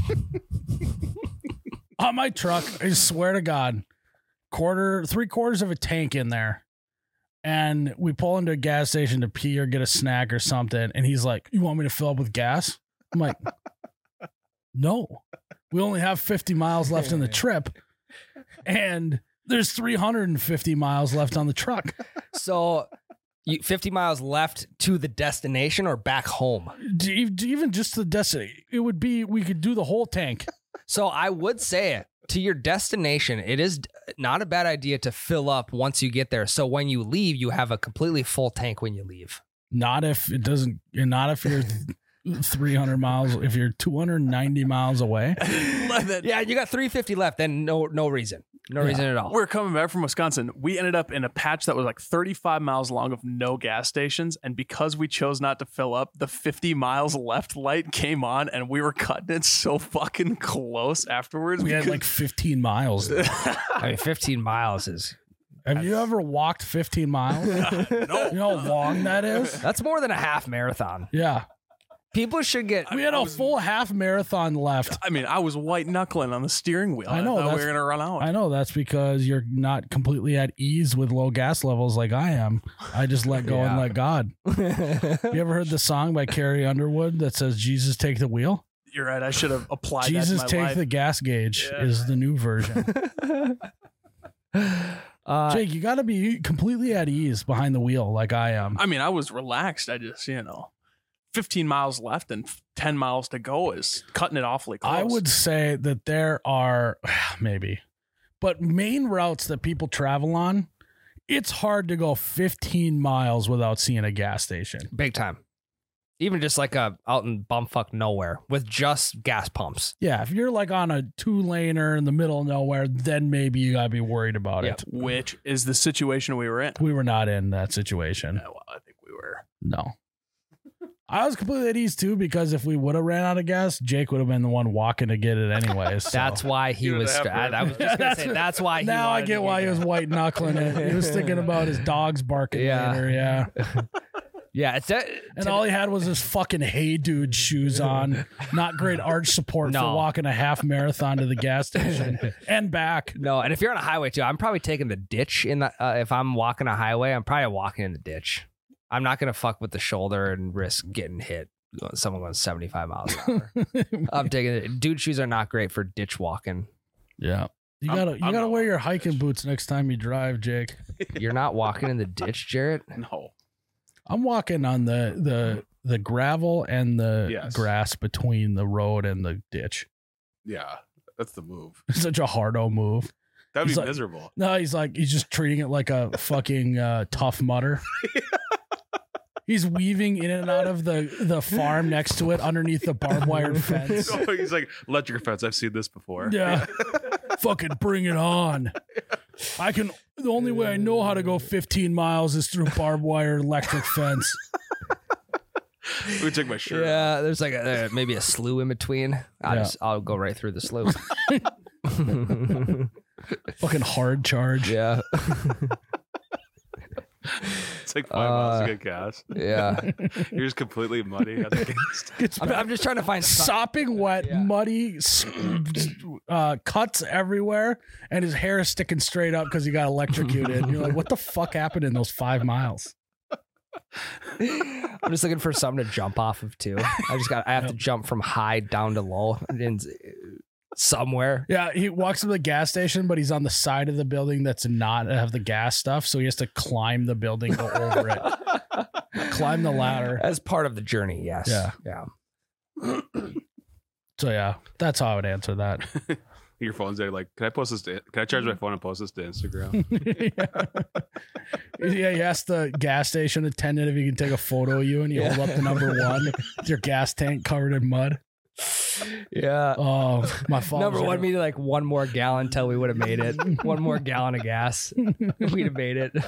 On my truck, I swear to God, quarter, three quarters of a tank in there. And we pull into a gas station to pee or get a snack or something. And he's like, "You want me to fill up with gas?" I'm like, "No, we only have fifty miles left in the trip. And there's three hundred fifty miles left on the truck." So you, fifty miles left to the destination or back home. D- Even just the destination, it would be, we could do the whole tank. So I would say to your destination, it is not a bad idea to fill up once you get there. So when you leave, you have a completely full tank when you leave. Not if it doesn't, not if you're three hundred miles, if you're two hundred ninety miles away. Yeah, you got three fifty left, then no no reason. No Yeah. reason at all. We're coming back from Wisconsin. We ended up in a patch that was like thirty-five miles long of no gas stations. And because we chose not to fill up, the fifty miles left light came on and we were cutting it so fucking close afterwards. We had like fifteen miles. I mean, fifteen miles is Have you ever walked fifteen miles? no. You know how long that is? that's more than a half marathon. Yeah. People should get. We had a full half marathon left. I mean, I was white knuckling on the steering wheel. I know, I thought we that's- were gonna run out. I know that's because you're not completely at ease with low gas levels like I am. I just let go and Yeah. let God. You ever heard the song by Carrie Underwood that says, "Jesus, take the wheel"? You're right. I should have applied Jesus, that to my take life. the gas gauge Yeah. is the new version. uh, Jake, you got to be completely at ease behind the wheel like I am. I mean, I was relaxed. I just, you know, fifteen miles left and ten miles to go is cutting it awfully close. I would say that there are maybe, but main routes that people travel on, it's hard to go fifteen miles without seeing a gas station. big time. Even just like a out in bumfuck nowhere with just gas pumps. Yeah, if you're like on a two laner in the middle of nowhere, then maybe you gotta be worried about Yeah. it. Which is the situation we were in. We were not in that situation. Yeah, well, I think we were. No. I was completely at ease too, because if we would have ran out of gas, Jake would have been the one walking to get it anyways. so. That's why he You were was. the St- I, effort. I was just gonna say that's why. He now I wanted to get why he was there. white knuckling it. He was thinking about his dogs barking Yeah. later, yeah. Yeah, it's that. And all he had was his fucking Hey Dude shoes on. Not great arch support No. for walking a half marathon to the gas station and back. No, and if you're on a highway too, I'm probably taking the ditch in the. Uh, if I'm walking a highway, I'm probably walking in the ditch. I'm not gonna fuck with the shoulder and risk getting hit. Someone going seventy-five miles an hour. I'm taking it. Dude shoes are not great for ditch walking. Yeah. You I'm- gotta you I'm gotta not wear your walking hiking ditch. boots next time you drive, Jake. You're not walking in the ditch, Jarrett. No. I'm walking on the the the gravel and the Yes. grass between the road and the ditch. Yeah. That's the move. It's such a hardo move. That'd be He's like- miserable. No, he's like he's just treating it like a fucking uh, tough mutter. He's weaving in and out of the the farm next to it underneath the barbed wire fence. He's like, electric fence. I've seen this before. Yeah. Fucking bring it on. I can the only way I know how to go fifteen miles is through barbed wire electric fence. Let me take my shirt off. Yeah, there's like a, uh, maybe a slough in between. I'll Yeah. just I'll go right through the slough. Fucking hard charge. Yeah, It's like five miles Uh, to get gas. yeah. You're just completely muddy at the gas. Gets I'm, I'm just trying to find. some- sopping wet, Yeah. muddy, s- uh, cuts everywhere, and his hair is sticking straight up because he got electrocuted. And you're like, what the fuck happened in those five miles? I'm just looking for something to jump off of too. I just got. I have to jump from high down to low and somewhere. Yeah, he walks to the gas station, but he's on the side of the building that's not have the gas stuff, so he has to climb the building, go over it, climb the ladder. As part of the journey. Yes. Yeah. Yeah. So yeah, that's how I would answer that. Your phone's there. Like, can I post this? To, can I charge my phone and post this to Instagram? yeah. yeah, you ask the gas station attendant if he can take a photo of you, and you Yeah. hold up the number one with your gas tank covered in mud. Yeah. Oh, my phone. Number one, we need like one more gallon till we would have made it. One more gallon of gas. We'd have made it.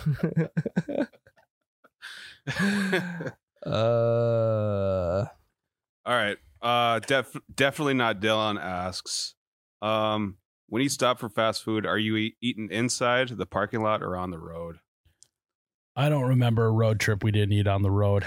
uh, All right. Uh, def- definitely not Dylan asks. Um, when you stop for fast food, are you e- eating inside the parking lot or on the road? I don't remember a road trip we didn't eat on the road.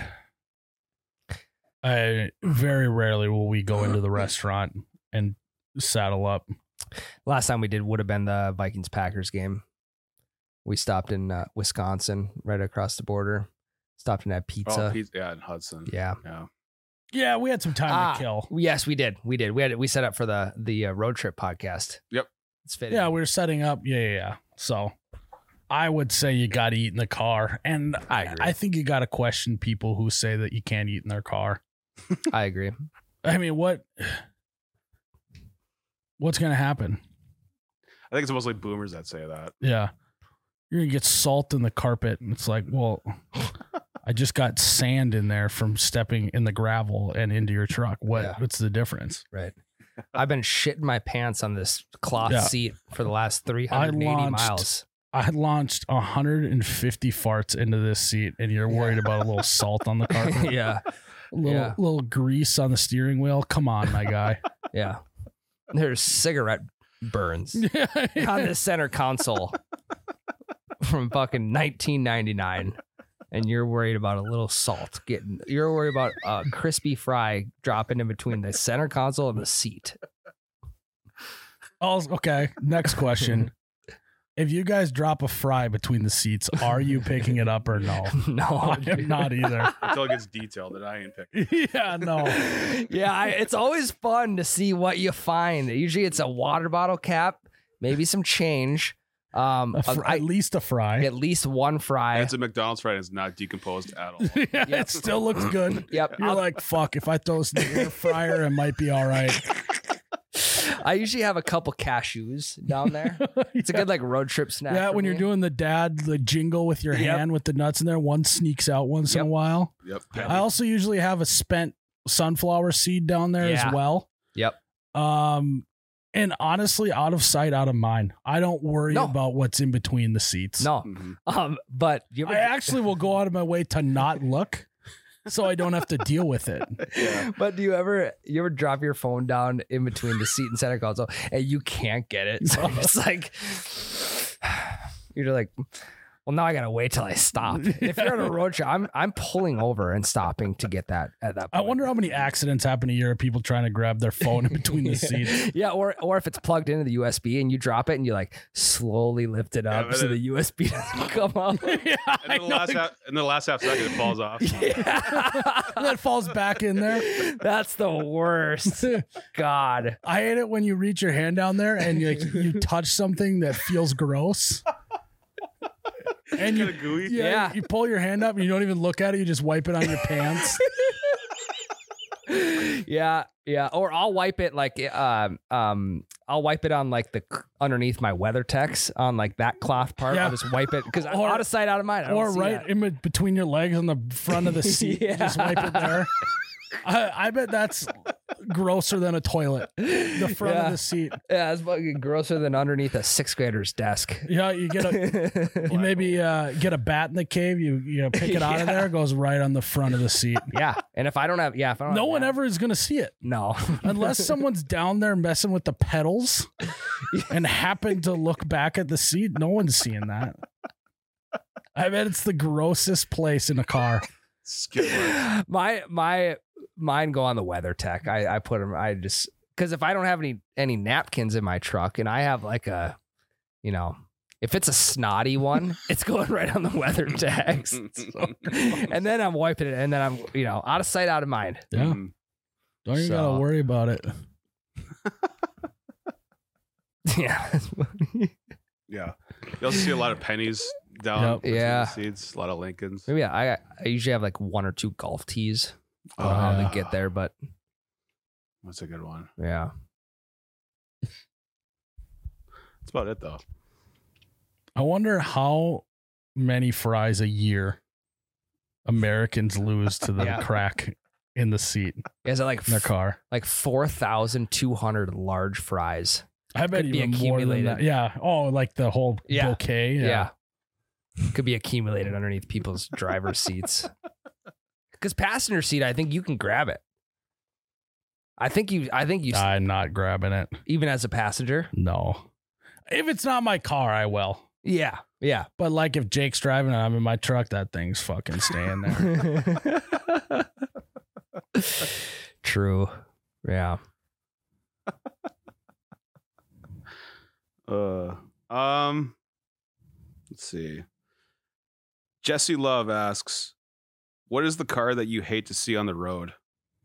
I very rarely will we go into the restaurant and saddle up. last time we did would have been the Vikings Packers game. We stopped in uh, Wisconsin, right across the border. Stopped and had pizza. Oh, pizza. Yeah, in Hudson. Yeah. Yeah. Yeah, we had some time Ah, to kill. Yes, we did. We did. We had we set up for the the uh, road trip podcast. Yep. It's fitting. Yeah, we were setting up. Yeah, yeah, yeah. So I would say you got to eat in the car. And I agree. I think you got to question people who say that you can't eat in their car. I agree. I mean, what? What's going to happen? I think it's mostly boomers that say that. Yeah. You're going to get salt in the carpet. And it's like, well, I just got sand in there from stepping in the gravel and into your truck. What? Yeah. What's the difference? Right. I've been shitting my pants on this cloth Yeah. seat for the last three hundred eighty launched- miles. I launched one hundred fifty farts into this seat, and you're worried about a little salt on the carpet, Yeah. a little, Yeah. little grease on the steering wheel. Come on, my guy. Yeah. There's cigarette burns on the center console from fucking nineteen ninety-nine. And you're worried about a little salt getting, you're worried about a crispy fry dropping in between the center console and the seat. Oh, okay. Next question. If you guys drop a fry between the seats, are you picking it up or no? No, I am not either. Until it gets detailed that I ain't picking. Yeah, no. Yeah, I, it's always fun to see what you find. Usually it's a water bottle cap, maybe some change, um, A fr- I- at least a fry. at least one fry. And it's a McDonald's fry and it's not decomposed at all. Yeah, it still looks good. Yep. You're like, fuck, if I throw this in the air fryer, it might be all right. I usually have a couple cashews down there. It's a good like road trip snack. Yeah, for when you're me. doing the dad, the jingle with your Yep. hand with the nuts in there, one sneaks out once in Yep. a while. Yep. I also usually have a spent sunflower seed down there Yeah. as well. Yep. Um, and honestly, out of sight, out of mind. I don't worry No. about what's in between the seats. No. Mhm. Um, but you ever, I actually will go out of my way to not look, so I don't have to deal with it. but do you ever you ever drop your phone down in between the seat and center console and you can't get it? So it's like you're like, well, now I gotta wait till I stop. If you're on a road trip, I'm I'm pulling over and stopping to get that at that point. I wonder how many accidents happen a year of people trying to grab their phone in between the seats. Yeah, or or if it's plugged into the U S B and you drop it and you like slowly lift it up but so it- the U S B doesn't come up. Yeah, I And then the know. last half, and the last half second it falls off. that falls back in there. That's the worst. God. I hate it when you reach your hand down there and you like, you touch something that feels gross. And you, Kinda gooey. yeah, Yeah. you pull your hand up and you don't even look at it. You just wipe it on your pants. Yeah, yeah. Or I'll wipe it like um um I'll wipe it on like the underneath my weather techs on like that cloth part. Yeah. I'll just wipe it because Or- out of sight, out of mind. I don't Or see right that. in be- between your legs on the front of the seat. You just wipe it there. I, I bet that's grosser than a toilet. The front Yeah. of the seat. Yeah, it's fucking grosser than underneath a sixth grader's desk. Yeah, you get a you maybe uh, get a bat in the cave. You you pick it out of Yeah. there. It goes right on the front of the seat. Yeah, and if I don't have, yeah, if I don't, No have one that- ever is gonna see it. no. Unless someone's down there messing with the pedals and happen to look back at the seat, no one's seeing that. I bet it's the grossest place in a car. Skip work. my my mine go on the weather tech. I I put them. I just because if I don't have any any napkins in my truck and I have like a, you know, If it's a snotty one, it's going right on the weather tags. So- and then I'm wiping it, and then I'm, you know, out of sight, out of mind. Yeah. Mm. Don't you So- gotta worry about it. Yeah. Yeah. You also see a lot of pennies down. Yep. between the Yeah. Seats, a lot of Lincolns. Maybe I, I usually have like one or two golf tees. I don't know Oh, how yeah. they get there, but That's a good one. yeah. That's about it, though. I wonder how many fries a year Americans lose to the Yeah. crack in the seat Is it like in their car. like four thousand two hundred large fries? I bet Could be even more than accumulated. that. Yeah. Oh, like the whole Yeah. bouquet. Yeah. Could be accumulated underneath people's driver's seats. Because passenger seat, I think you can grab it. I think you, I think you, I'm not grabbing it. even as a passenger. No. If it's not my car, I will. Yeah. Yeah. But like if Jake's driving and I'm in my truck, that thing's fucking staying there. True. Yeah. Uh, um, let's see. Jesse Love asks, "What is the car that you hate to see on the road?"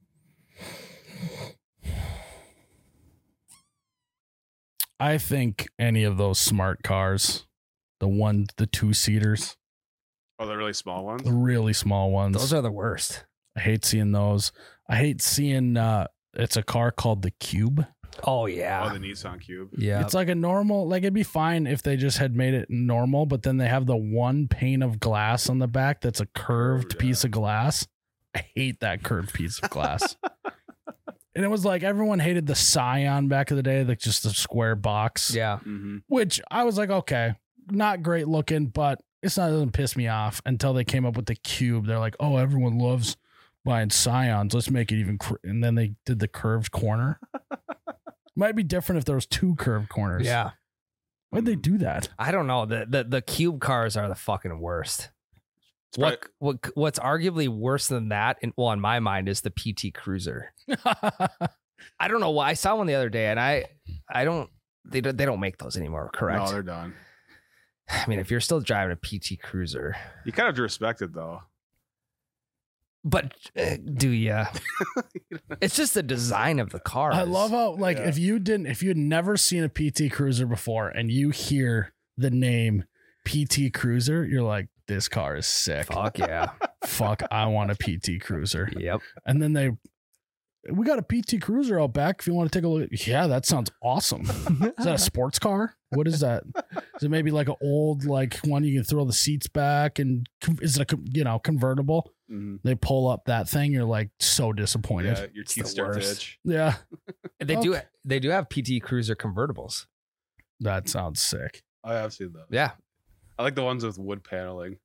I think any of those smart cars, the one, the two seaters, Oh, the really small ones. the really small ones. Those are the worst. I hate seeing those. I hate seeing uh it's a car called the Cube. Oh Oh, yeah. the Nissan Cube. Yeah. It's like a normal, like it'd be fine if they just had made it normal, but then they have the one pane of glass on the back that's a curved yeah. piece of glass. I hate that curved piece of glass. And it was like everyone hated the Scion back in the day, like just the square box. yeah. Mm-hmm. Which I was like, okay, not great looking, but it's not, it doesn't piss me off until they came up with the Cube. They're like, oh, everyone loves buying Scions. Let's make it even. Cr-. And then they did the curved corner. Might be different if there was two curved corners. Yeah. Why'd they do that? I don't know. The, the the cube cars are the fucking worst. It's What what what's arguably worse than that, in, well, in my mind, is the P T Cruiser. I don't know why. I saw one the other day, and I I don't they don't they don't make those anymore. Correct. No, they're done. I mean, if you're still driving a P T Cruiser, You kind of have to respect it, though. but uh, do you? It's just the design of the car. I love how, like, Yeah. if you didn't, if you had never seen a P T Cruiser before and you hear the name P T Cruiser, you're like, this car is sick. Fuck yeah. Fuck, I want a P T Cruiser. Yep. And then they, we got a P T Cruiser out back if you want to take a look. Yeah, that sounds awesome. Is that a sports car? What is that? Is it maybe like an old, like one you can throw the seats back and is it a, co- you know, convertible? Mm-hmm. They pull up that thing. You're like so disappointed. Yeah, your It's teeth the start to worst. itch. Yeah. They do Okay. they do have P T Cruiser convertibles. That sounds sick. I have seen those. Yeah. I like the ones with wood paneling.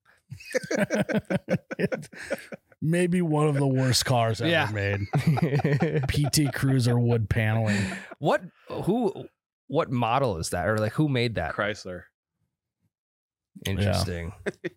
Maybe one of the worst cars ever Yeah. made. P T Cruiser wood paneling. What who what model is that? Or like who made that? Chrysler. Interesting.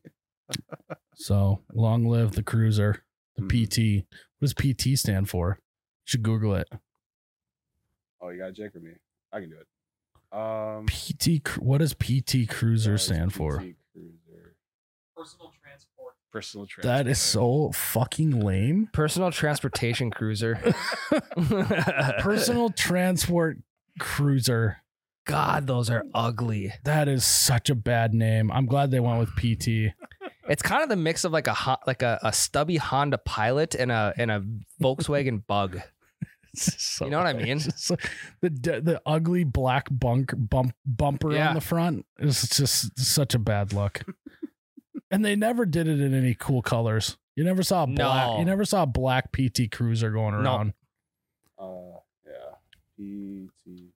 So long live the Cruiser, the Mhm. P T. What does P T stand for? You should Google it. Oh, you got Jake or me? I can do it. Um, P T. Cru- What does P T Cruiser guys, stand P for? T Cruiser. Personal transport. Personal transport. That is so fucking lame. Personal transportation cruiser. Personal transport cruiser. God, those are ugly. That is such a bad name. I'm glad they went with P T. It's kind of the mix of like a Hon- like a, a stubby Honda Pilot and a and a Volkswagen Bug. So- You know what I mean? it's just like the the ugly black bunk bump bumper Yeah. on the front is just such a bad look. And they never did it in any cool colors. You never saw a black. No. You never saw a black P T Cruiser going No. around. Uh, yeah. P T.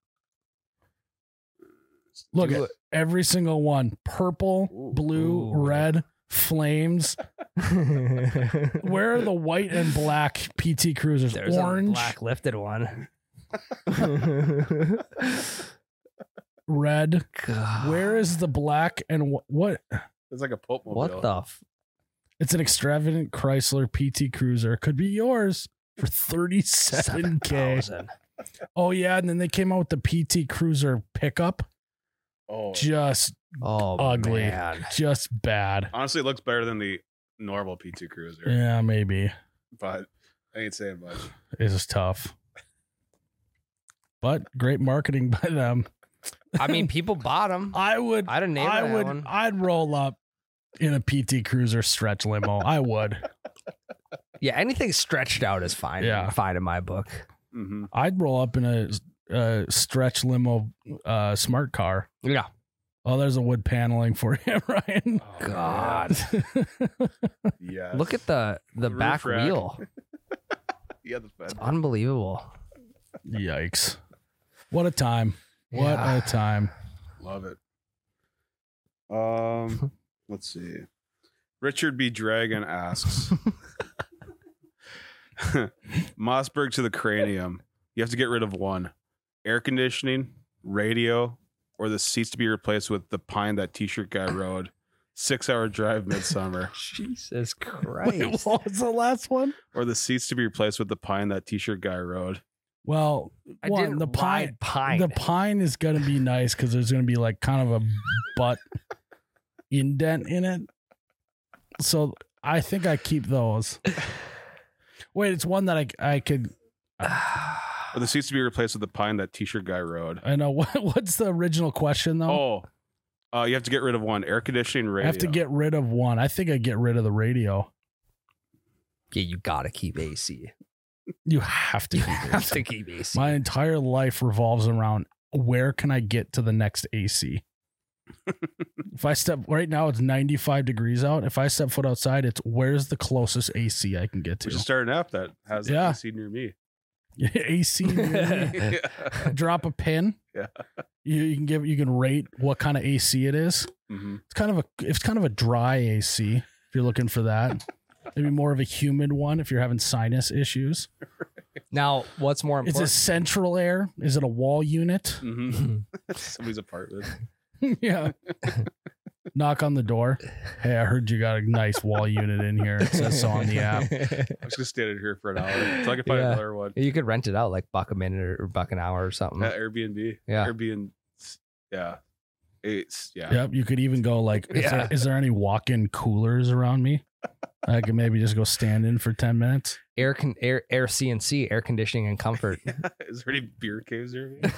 Look Do at every single one: purple, Ooh. blue, Ooh. red, flames. Where are the white and black P T Cruisers? There's Orange, a black lifted one. red. God. Where is the black and wh- what? It's like a Pope mobile. What the? F- It's an extravagant Chrysler P T Cruiser. Could be yours for thirty-seven K. seven thousand. Oh yeah, and then they came out with the P T Cruiser pickup. Oh, just Oh, Ugly. man. just bad. honestly, it looks better than the normal P two Cruiser, Yeah, maybe. but I ain't saying much. It is tough. But great marketing by them. I mean, people bought them. I would I'd have named I that would one. I'd roll up in a P T Cruiser stretch limo. I would. Yeah, anything stretched out is fine. Yeah. Fine in my book. Mm-hmm. I'd roll up in a, a stretch limo uh, smart car. Yeah. Oh, there's a wood paneling for you, Ryan. God. Yeah. Look at the the Roof back rack. wheel. Yeah, the It's fed. unbelievable. Yikes. What a time. What Yeah. a time. Love it. Um, let's see. Richard B. Dragon asks, Mossberg to the cranium. You have to get rid of one: air conditioning, radio, or the seats to be replaced with the pine that T-shirt guy rode. Six-hour drive midsummer, Jesus Wait, Christ. what was the last one? or the seats to be replaced with the pine that T-shirt guy rode. Well, I one, didn't the pine, ride pine. the pine is going to be nice because there's going to be like kind of a butt indent in it. So I think I keep those. Wait, it's one that I I could. Or the seats to be replaced with the pine that T-shirt guy rode. I know what what's the original question though. Oh, uh, you have to get rid of one: air conditioning, radio. I have to get rid of one. I think I get rid of the radio. Yeah, you gotta keep A C. You have to. You keep it. have to keep A C. My entire life revolves around where can I get to the next A C. If I step right now, it's ninety-five degrees out. If I step foot outside, it's where's the closest A C I can get We should to. start an app that has Yeah. A C near me. A C. near me. Drop a pin. Yeah. You, you can give. You can rate what kind of A C it is. Mm-hmm. It's kind of a. It's kind of a dry A C. If you're looking for that, maybe more of a humid one if you're having sinus issues. Now, what's more Is important? it central air? Is it a wall unit? Mm-hmm. Somebody's apartment. Yeah. Knock on the door. Hey, I heard you got a nice wall unit in here. It says so on the app. I'm just gonna stand in here for an hour until I can find Yeah. another one. You could rent it out like buck a minute or buck an hour or something. Yeah, Airbnb. Yeah. Airbnb. Yeah. It's yeah. Yep. You could even go like, is, Yeah. there, is there any walk-in coolers around me? I could maybe just go stand in for ten minutes. Air con air air C N C, air conditioning and comfort. Is there any beer caves near me?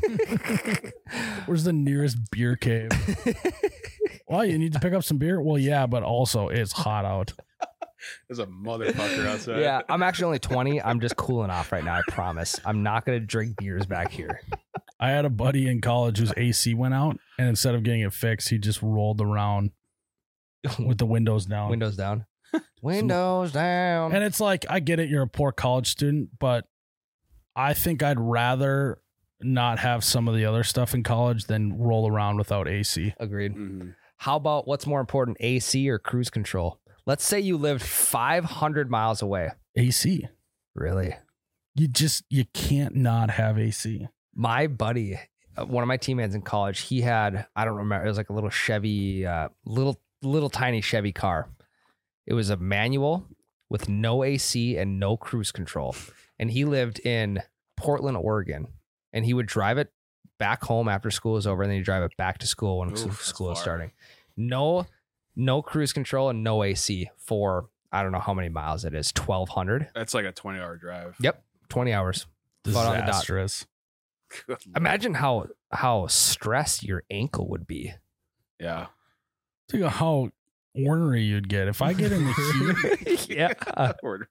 Where's the nearest beer cave? Well, you need to pick up some beer. Well, yeah, but also it's hot out. There's a motherfucker outside. Yeah, I'm actually only twenty. I'm just cooling off right now. I promise. I'm not gonna drink beers back here. I had a buddy in college whose A C went out, and instead of getting it fixed, he just rolled around with the windows down. Windows down. Windows down. And it's like, I get it, you're a poor college student, but I think I'd rather not have some of the other stuff in college than roll around without A C. Agreed. Mm-hmm. How about what's more important, A C or cruise control? Let's say you lived five hundred miles away. A C. Really? You just, you can't not have A C. My buddy, uh, one of my teammates in college, he had, I don't remember, it was like a little Chevy, uh, little, little tiny Chevy car. It was a manual with no A C and no cruise control. And he lived in Portland, Oregon. And he would drive it back home after school was over, and then he'd drive it back to school when Oof, that's school was far. starting. No, no cruise control and no A C for, I don't know how many miles it is, twelve hundred. That's like a twenty hour drive. Yep, twenty hours. Foot on the dot. Disastrous. Good Lord. Imagine how how stressed your ankle would be. Yeah. Think of how ornery you'd get. If I get in the heat, Yeah. Order.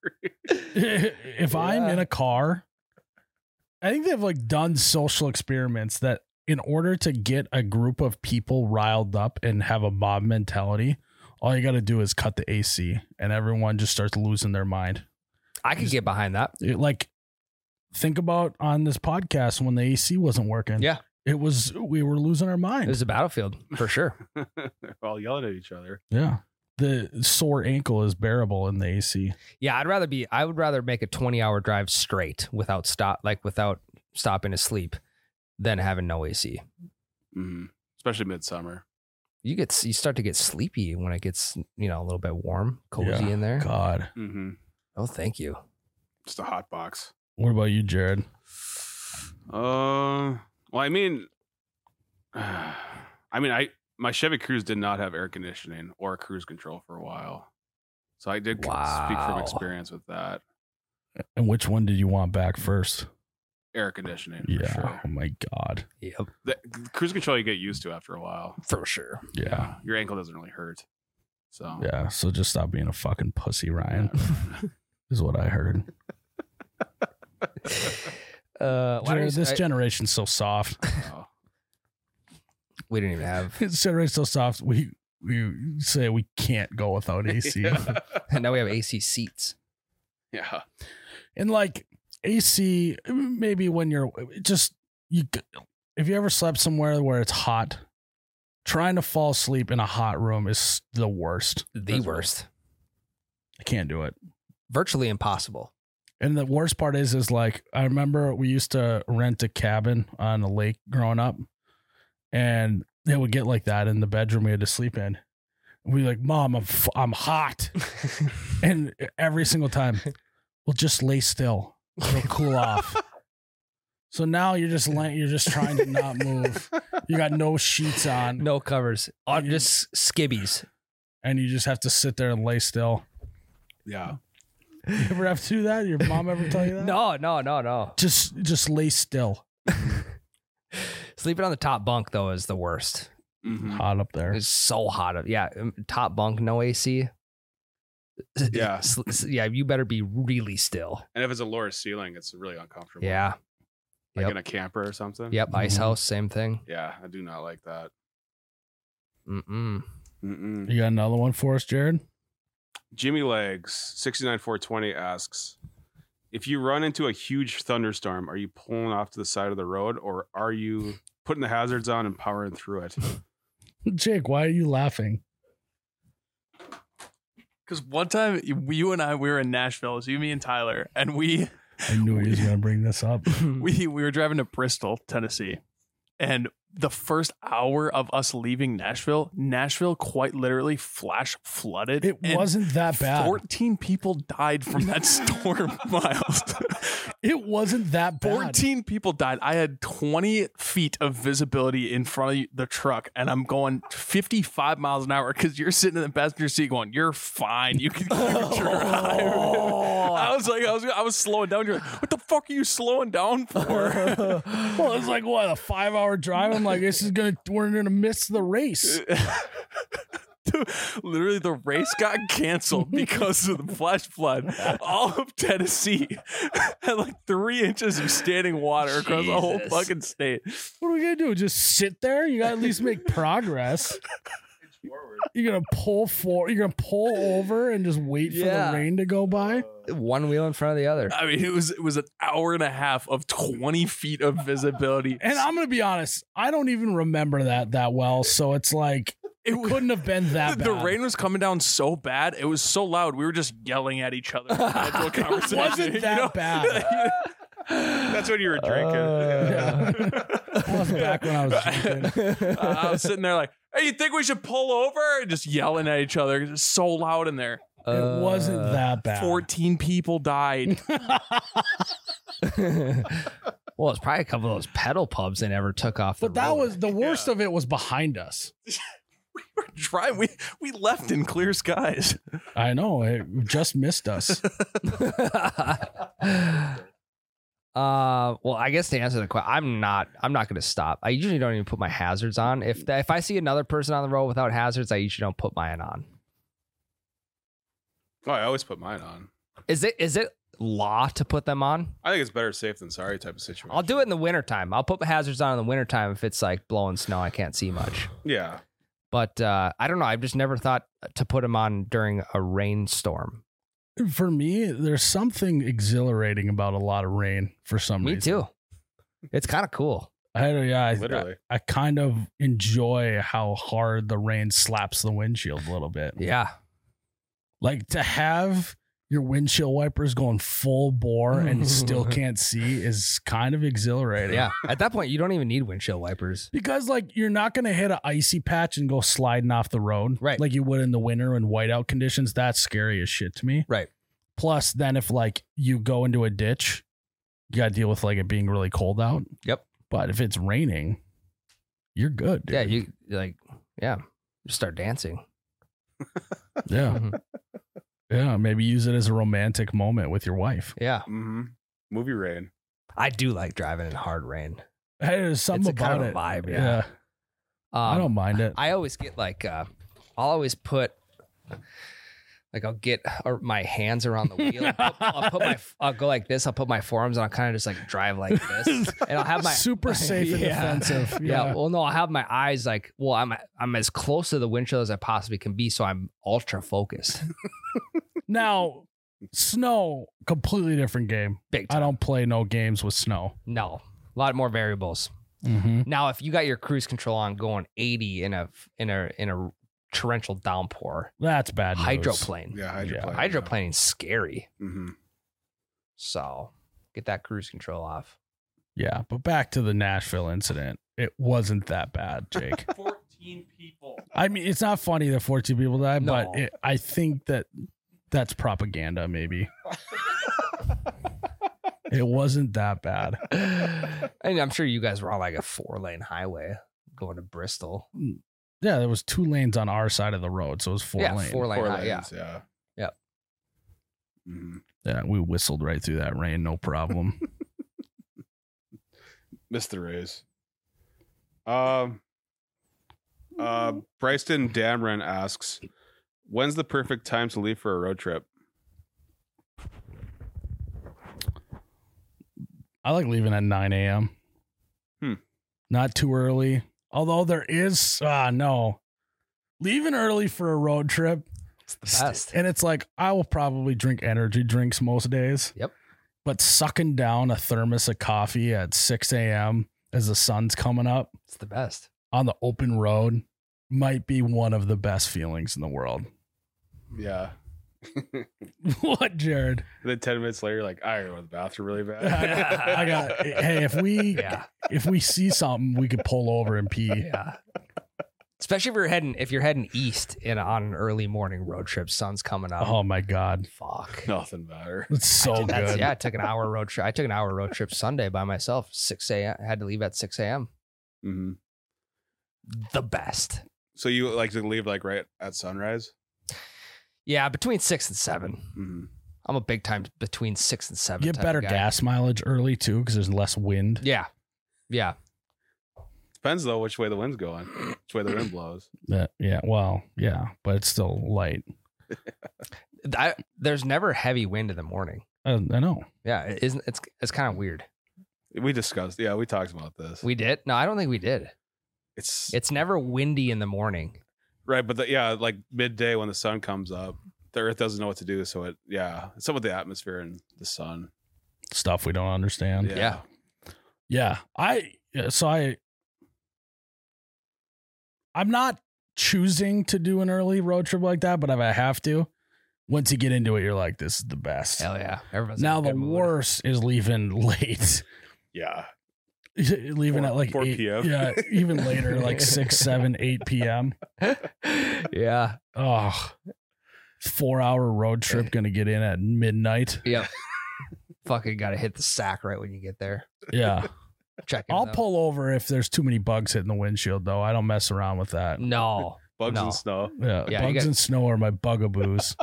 if I'm in a car, I think they've like done social experiments that in order to get a group of people riled up and have a mob mentality, all you got to do is cut the A C and everyone just starts losing their mind. I could get behind that. It, like, think about on this podcast when the A C wasn't working. Yeah. It was, we were losing our It mind. was a battlefield for sure. They're all yelling at each other. Yeah. The sore ankle is bearable in the A C. Yeah, I'd rather be I would rather make a twenty hour drive straight without stop like without stopping to sleep than having no A C. Mm-hmm. Especially midsummer. You get you start to get sleepy when it gets, you know, a little bit warm, cozy Yeah. in there. God. Mm-hmm. Oh, thank you. Just a hot box. What about you, Jared? Uh, well, I mean, I mean, I my Chevy Cruze did not have air conditioning or cruise control for a while, so I did Wow. speak from experience with that. And which one did you want back first? Air conditioning, for Yeah. sure. Oh my God. Yep. The, cruise control you get used to after a while. For sure. Yeah. Your ankle doesn't really hurt. So Yeah. So just stop being a fucking pussy, Ryan, is what I heard. Uh, why Gener- does- this I- generation's so soft. uh, we didn't even have. This generation's so soft. We we say we can't go without A C. yeah. And now we have A C seats. yeah. And like A C, maybe when you're just you, if you ever slept somewhere where it's hot, trying to fall asleep in a hot room is the worst. The That's worst. I can't do it. Virtually impossible. And the worst part is, is like I remember we used to rent a cabin on the lake growing up, and it would get like that in the bedroom we had to sleep in. And we'd be like, "Mom, I'm f- I'm hot," and every single time, we'll just lay still. It'll cool off. So now you're just laying, you're just trying to not move. You got no sheets on, No covers. Oh, just skibbies. and you just have to sit there and lay still. Yeah. You ever have to do that? Your mom ever tell you that? No, no, no, no. Just just lay still. Sleeping on the top bunk though is the worst. Mhm. Hot up there. It's so hot. up- Yeah, um, top bunk, no A C. Yeah. S- s- yeah. You better be really still. And if it's a lower ceiling, it's really uncomfortable. Yeah. Like Yep. in a camper or something. Yep. Ice Mhm. house, same thing. Yeah. I do not like that. Mm-mm. Mm-mm. You got another one for us, Jared? Jimmy Legs sixty-nine four twenty asks, if you run into a huge thunderstorm, are you pulling off to the side of the road, or are you putting the hazards on and powering through it? Jake, why are you laughing? Because one time you and I we were in Nashville, it was you, me, and Tyler, and we I knew he was going to bring this up. we we were driving to Bristol, Tennessee, and the first hour of us leaving Nashville, Nashville quite literally flash flooded. It and wasn't that bad. fourteen people died from that storm, Miles. It wasn't that bad. fourteen people died. I had twenty feet of visibility in front of the truck, and I'm going fifty-five miles an hour because you're sitting in the passenger seat going, "You're fine. You can keep drive." I was like, I was, I was slowing down. You're like, "What the fuck are you slowing down for?" Well, it's like, what, a five hour drive? I'm like, this is going to, we're going to miss the race. Dude, literally, the race got canceled because of the flash flood. All of Tennessee had like three inches of standing water across the whole Jesus. fucking state. What are we going to do? Just sit there? You got to at least make progress. You're going to pull for, you're going to pull over and just wait for Yeah. the rain to go by? One wheel in front of the other. I mean, it was it was an hour and a half of twenty feet of visibility. And I'm going to be honest, I don't even remember that that well. So it's like, it w- couldn't have been that the, bad. the rain was coming down so bad. It was so loud. We were just yelling at each other. Casual conversation, wasn't you that know? bad. That's when you were drinking. Yeah. That was back when I was drinking. Uh, I was sitting there like, "Hey, you think we should pull over?" And just yelling at each other. It's so loud in there. It wasn't Uh, that bad. Fourteen people died. Well, it's probably a couple of those pedal pubs they never took off. The But that road. was the worst of it was behind us. We were driving. We we left in clear skies. I know. It just missed us. Uh, well, I guess to answer the question, I'm not. I'm not going to stop. I usually don't even put my hazards on. If if I see another person on the road without hazards, I usually don't put mine on. Oh, I always put mine on. Is it is it law to put them on? I think it's better safe than sorry type of situation. I'll do it in the wintertime. I'll put my hazards on in the wintertime if it's like blowing snow. I can't see much. Yeah. But uh, I don't know. I've just never thought to put them on during a rainstorm. For me, there's something exhilarating about a lot of rain for some Me reason. too. It's kind of cool. I don't, yeah, I, Literally. I, I kind of enjoy how hard the rain slaps the windshield a little bit. Yeah. Like to have your windshield wipers going full bore and you still can't see is kind of exhilarating. Yeah. At that point, you don't even need windshield wipers. Because like you're not going to hit an icy patch and go sliding off the road. Right. Like you would in the winter in whiteout conditions. That's scary as shit to me. Right. Plus then if like you go into a ditch, you got to deal with like it being really cold out. Yep. But if it's raining, you're good. Dude. Yeah, you like, yeah, just start dancing. Yeah. Mhm. Yeah. Maybe use it as a romantic moment with your wife. Yeah, Mm-hmm. Movie rain. I do like driving in hard rain. Hey, there's something It's a about kind of a it. vibe, yeah. Yeah. Um, I don't mind it. I always get like, uh, I'll always put, like, I'll get uh, my hands around the wheel. I'll put, I'll put my, I'll go like this. I'll put my forearms and I'll kind of just like drive like this, and I'll have my super safe and Yeah. defensive. Yeah. Yeah. Well, no, I'll have my eyes like, well, I'm I'm as close to the windshield as I possibly can be, so I'm ultra focused. Now, snow, completely different game. Big I time. don't play no games with snow. No, a lot more variables. Mm-hmm. Now, if you got your cruise control on going eighty in a in a in a torrential downpour, That's bad news. hydroplane. Yeah, hydroplane. Hydroplaning's scary. Mm-hmm. So get that cruise control off. Yeah, but back to the Nashville incident. It wasn't that bad, Jake. fourteen people. I mean, it's not funny that fourteen people died, No. but it, I think that that's propaganda, maybe. It wasn't that bad. And I'm sure you guys were on like a four lane highway going to Bristol. Yeah, there was two lanes on our side of the road, so it was four yeah, lanes. four lane Four high. Yeah. lanes, yeah. Yep. Mm-hmm. Yeah, we whistled right through that rain, no problem. Missed the raise. Um, uh, Bryson Damron asks, when's the perfect time to leave for a road trip? I like leaving at nine a.m. Hmm. Not too early. Although there is, ah, no. Leaving early for a road trip. It's the best. And it's like, I will probably drink energy drinks most days. Yep. But sucking down a thermos of coffee at six a.m. as the sun's coming up It's the best. on the open road might be one of the best feelings in the world. Yeah. What, Jared? And then ten minutes later, like, I gotta go to the bathroom really bad. I got, hey, if we Yeah. if we see something, we could pull over and pee. Yeah. Especially if you're heading if you're heading east in on an early morning road trip, sun's coming up. Oh my God. Fuck. Nothing better. It's so That's, good. yeah, I took an hour road trip. I took an hour road trip Sunday by myself. six a.m. I had to leave at six a.m. Mm-hmm. The best. So you like to leave like right at sunrise? Yeah, between six and seven. Mm-hmm. I'm a big time between six and seven. Get type better of guy. gas mileage early too, because there's less wind. Yeah. Yeah. Depends though which way the wind's going, which way the wind blows. Uh, yeah, well, yeah, but it's still light. I, there's never heavy wind in the morning. I, I know. Yeah, it isn't it's it's kind of weird. We discussed, yeah, we talked about this. We did? No, I don't think we did. It's It's never windy in the morning. right, but the, yeah, like midday when the sun comes up, the earth doesn't know what to do. So it, yeah, it's some of the atmosphere and the sun. Stuff we don't understand. Yeah. Yeah. Yeah. I yeah, so I I'm not choosing to do an early road trip like that, but if I have to, once you get into it, you're like, this is the best. Hell yeah. Everyone's in Now a the good mood. worst is leaving late. Yeah. leaving four- at like four eight, p.m. Yeah, even later, like six, seven, eight p.m. Yeah. Oh, four hour road trip gonna get in at midnight. Yep. Fucking got to hit the sack right when you get there. Yeah. Check it I'll out. pull over if there's too many bugs hitting the windshield, though. I don't mess around with that. No. Bugs No. and snow. Yeah, Yeah, you bugs got- and snow are my bugaboos.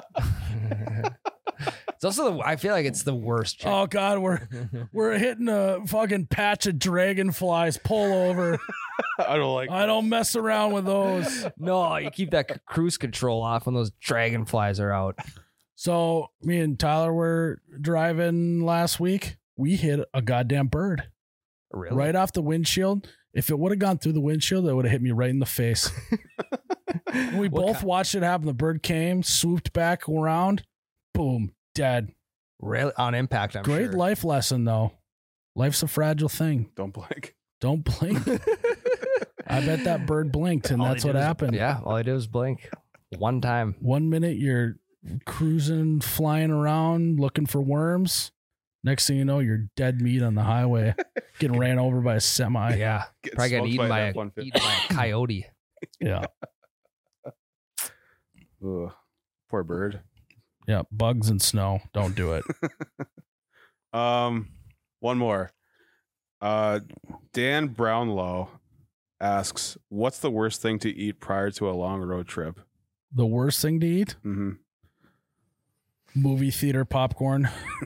It's also the, I feel like it's the worst. Check. Oh God, we're we're hitting a fucking patch of dragonflies. Pull over. I don't like I don't mess around with those. No, you keep that c- cruise control off when those dragonflies are out. So me and Tyler were driving last week. We hit a goddamn bird Really? right off the windshield. If it would have gone through the windshield, it would have hit me right in the face. And we What both ki- watched it happen. The bird came, swooped back around, boom, dead. Really on impact. I'm Great sure. life lesson, though. Life's a fragile thing. Don't blink. Don't blink. I bet that bird blinked, and All that's he what did was- happened. Yeah, all I did was blink one time. One minute you're cruising, flying around, looking for worms. Next thing you know, you're dead meat on the highway, getting ran over by a semi. Yeah, Getting probably got smoked eaten by, an a, F one fifty. eaten by a coyote. Yeah. Ugh, poor bird. Yeah. Bugs and snow. Don't do it. Um, one more. Uh, Dan Brownlow asks, "What's the worst thing to eat prior to a long road trip?" The worst thing to eat? Mm-hmm. Movie theater popcorn.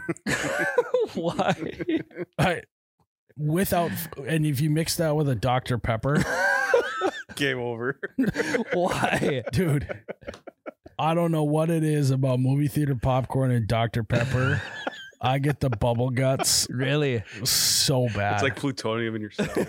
Why? I, without, and if you mix that with a Doctor Pepper, Game over. Why? dude, I don't know what it is about movie theater popcorn and Doctor Pepper. I get the bubble guts Really? so bad. It's like plutonium in your stomach.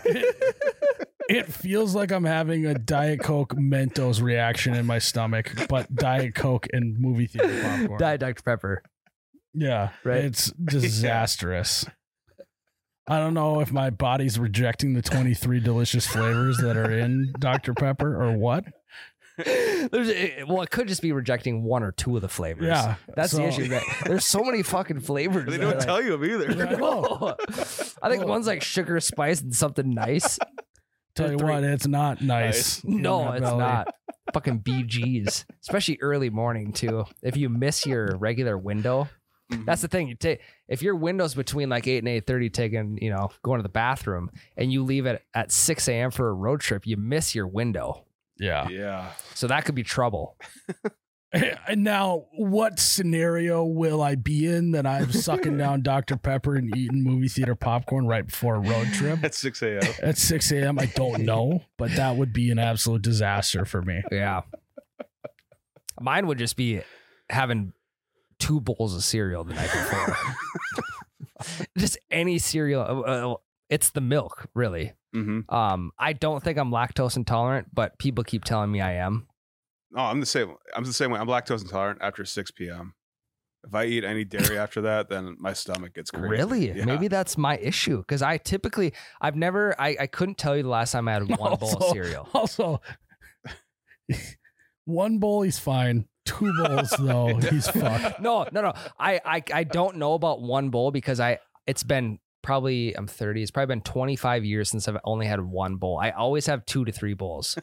It feels like I'm having a Diet Coke Mentos reaction in my stomach, but Diet Coke and movie theater popcorn. Diet Doctor Pepper. Yeah, Right. It's disastrous. I don't know if my body's rejecting the twenty-three delicious flavors that are in Doctor Pepper or what. There's it- well, it could just be rejecting one or two of the flavors. Yeah, that's so- the issue. That there's so many fucking flavors. They that don't are like- tell you them either. I know. I think one's like sugar spice and something nice. Tell you Three- what, it's not nice. in No, my it's belly. not. Fucking B Gs, especially early morning too. If you miss your regular window, that's the thing. You take if your window's between like eight and eight thirty, taking you know going to the bathroom, and you leave it at six a.m. for a road trip, you miss your window. Yeah. Yeah. So that could be trouble. And now, what scenario will I be in that I'm sucking down Doctor Pepper and eating movie theater popcorn right before a road trip? At six a.m. At six a.m., I don't know, but that would be an absolute disaster for me. Yeah. Mine would just be having two bowls of cereal the night before. Just any cereal. Uh, uh, it's the milk, really. Mm-hmm. Um, I don't think I'm lactose intolerant, but people keep telling me I am. Oh, I'm the same. I'm the same way. I'm lactose intolerant after six p.m. If I eat any dairy after that, then my stomach gets crazy. Really? Yeah. Maybe that's my issue. Because I typically, I've never, I, I couldn't tell you the last time I had one bowl of Also- cereal. Also, one bowl, he's fine. Two bowls, though, he's fucked. No, no, no. I, I, I don't know about one bowl because I, it's been probably, I'm thirty. It's probably been twenty-five years since I've only had one bowl. I always have two to three bowls.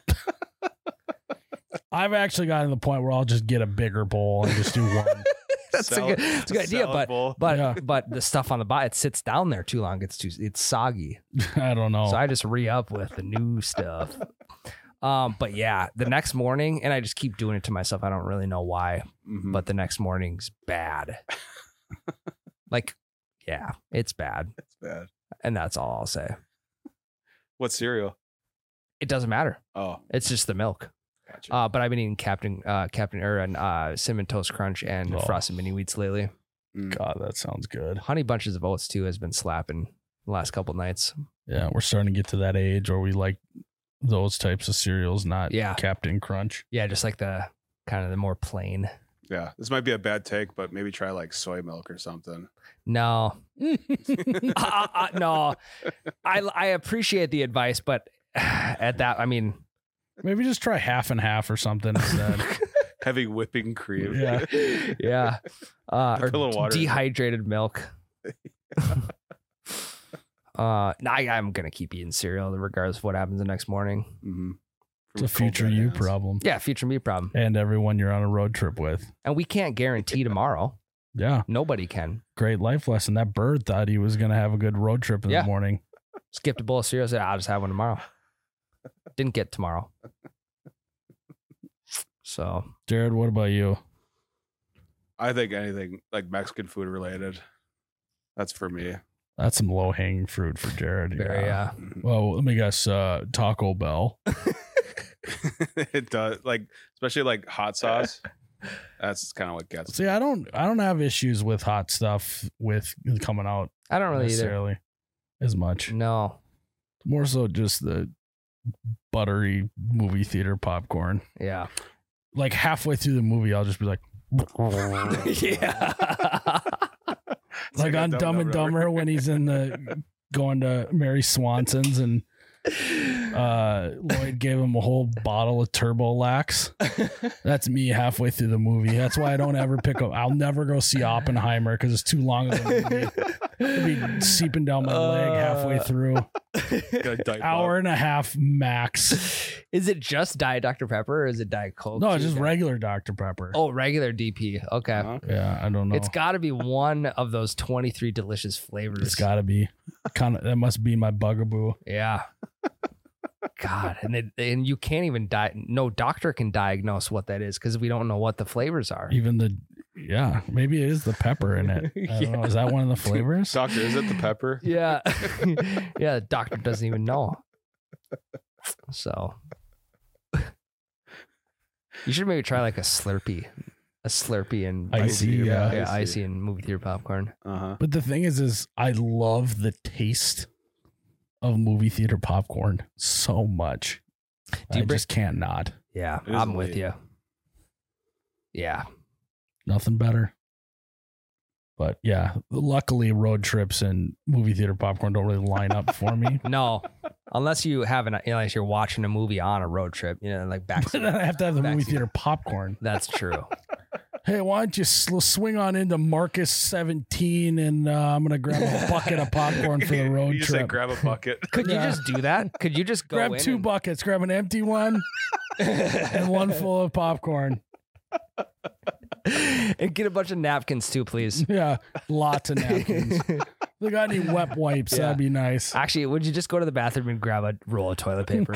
I've actually gotten to the point where I'll just get a bigger bowl and just do one. That's a Salad- good, that's a good idea. salad But, bowl. but, Yeah. but the stuff on the bottom, it sits down there too long. It's too, it's soggy. I don't know. So I just re up with the new stuff. Um, but yeah, the next morning, and I just keep doing it to myself. I don't really know why, Mhm. but the next morning's bad. Like, yeah, it's bad. It's bad. And that's all I'll say. What cereal? It doesn't matter. Oh, It's just the milk. gotcha. Uh, but I've been eating Captain, uh, Captain or and uh, Cinnamon Toast Crunch and Oh. Frosted Mini Wheats lately. Mm. God, that sounds good. Honey Bunches of Oats too has been slapping the last couple nights. Yeah, we're starting to get to that age where we like those types of cereals, not Yeah. Captain Crunch. Yeah, just like the kind of the more plain. Yeah, this might be a bad take, but maybe try like soy milk or something. No, uh, uh, no, I I appreciate the advice, but at that, I mean, Maybe just try half and half or something instead. Heavy whipping cream. Yeah. yeah, uh, Put a little or water in it. dehydrated milk. uh, no, I, I'm gonna keep eating cereal regardless of what happens the next morning. Mm-hmm. It's a future you problem. Yeah, future me problem, And everyone you're on a road trip with. and we can't guarantee tomorrow. Yeah. Nobody can. Great life lesson. That bird thought he was going to have a good road trip in Yeah. the morning. Skipped a bowl of cereal. Said I'll just have one tomorrow. Didn't get tomorrow. So Jared, what about you? I think anything like Mexican food related. That's for me. That's some low hanging fruit for Jared. very Yeah. uh, Mhm. Well, let me guess. Uh, Taco Bell. It does, like especially like hot sauce. That's kind of what gets. See, I don't, I don't have issues with hot stuff with coming out I don't really either. necessarily as much. No. More so just the buttery movie theater popcorn. Yeah. Like halfway through the movie, I'll just be like, yeah. It's like a on Dumb and Dumber when he's in the going to Mary Swanson's and uh Lloyd gave him a whole bottle of Turbo Lax. That's me halfway through the movie. That's why I don't ever pick up. I'll never go see Oppenheimer because it's too long of a movie. It'll be seeping down my leg halfway through. Hour and a half max. Is it just Diet Doctor Pepper or is it Diet Coke? No, too? it's just regular Doctor Pepper. Oh, regular D P. Okay. Uh-huh. Yeah, I don't know. It's got to be one of those twenty-three delicious flavors. It's got to be kind of. That must be my bugaboo. Yeah. God, and it, and you can't even di- no doctor can diagnose what that is because we don't know what the flavors are. Even the yeah, maybe it is the pepper in it. I don't know. Is that one of the flavors? Doctor, is it the pepper? Yeah, yeah. The doctor doesn't even know. So you should maybe try like a Slurpee, a Slurpee and Icy, movie theater- yeah. yeah, icy and movie theater popcorn. Uh-huh. But the thing is, is I love the taste of movie theater popcorn so much. Do you I bring- just can't not. Yeah, It is I'm with elite. you. Yeah, Nothing better. But yeah, luckily road trips and movie theater popcorn don't really line up for me. no, unless you have an unless you're watching a movie on a road trip, you know, like back. But then I have to have the movie Backseat. theater popcorn. That's true. Hey, why don't you sl- swing on into Marcus seventeen and uh, I'm going to grab a bucket of popcorn for the road you just say trip. grab a bucket. Could Yeah. you just do that? Could you just go grab in two and- buckets. Grab an empty one and one full of popcorn. and get a bunch of napkins too, please? Yeah, lots of napkins. If they got any wet wipes, Yeah. that'd be nice. Actually, would you just go to the bathroom and grab a roll of toilet paper?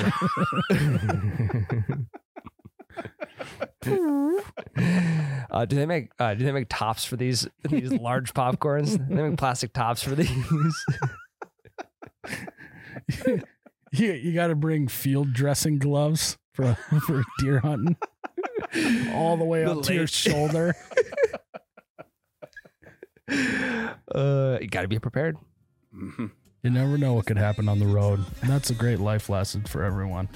uh, do they make uh, do they make tops for these these large popcorns? Do they make plastic tops for these? You, you got to bring field dressing gloves for for deer hunting, all the way The up to your late- shoulder. uh, you got to be prepared. Mhm. You never know what could happen on the road. And that's a great life lesson for everyone.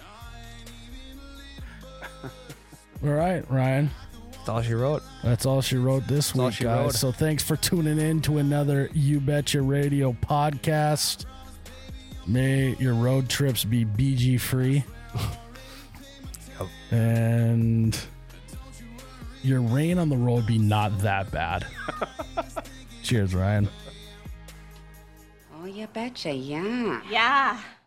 All right, Ryan. That's all she wrote. That's all she wrote this all week, she guys. wrote. So thanks for tuning in to another You Betcha Radio podcast. May your road trips be B G free. Yep. And your rain on the road be not that bad. Cheers, Ryan. Oh, you betcha, yeah. Yeah.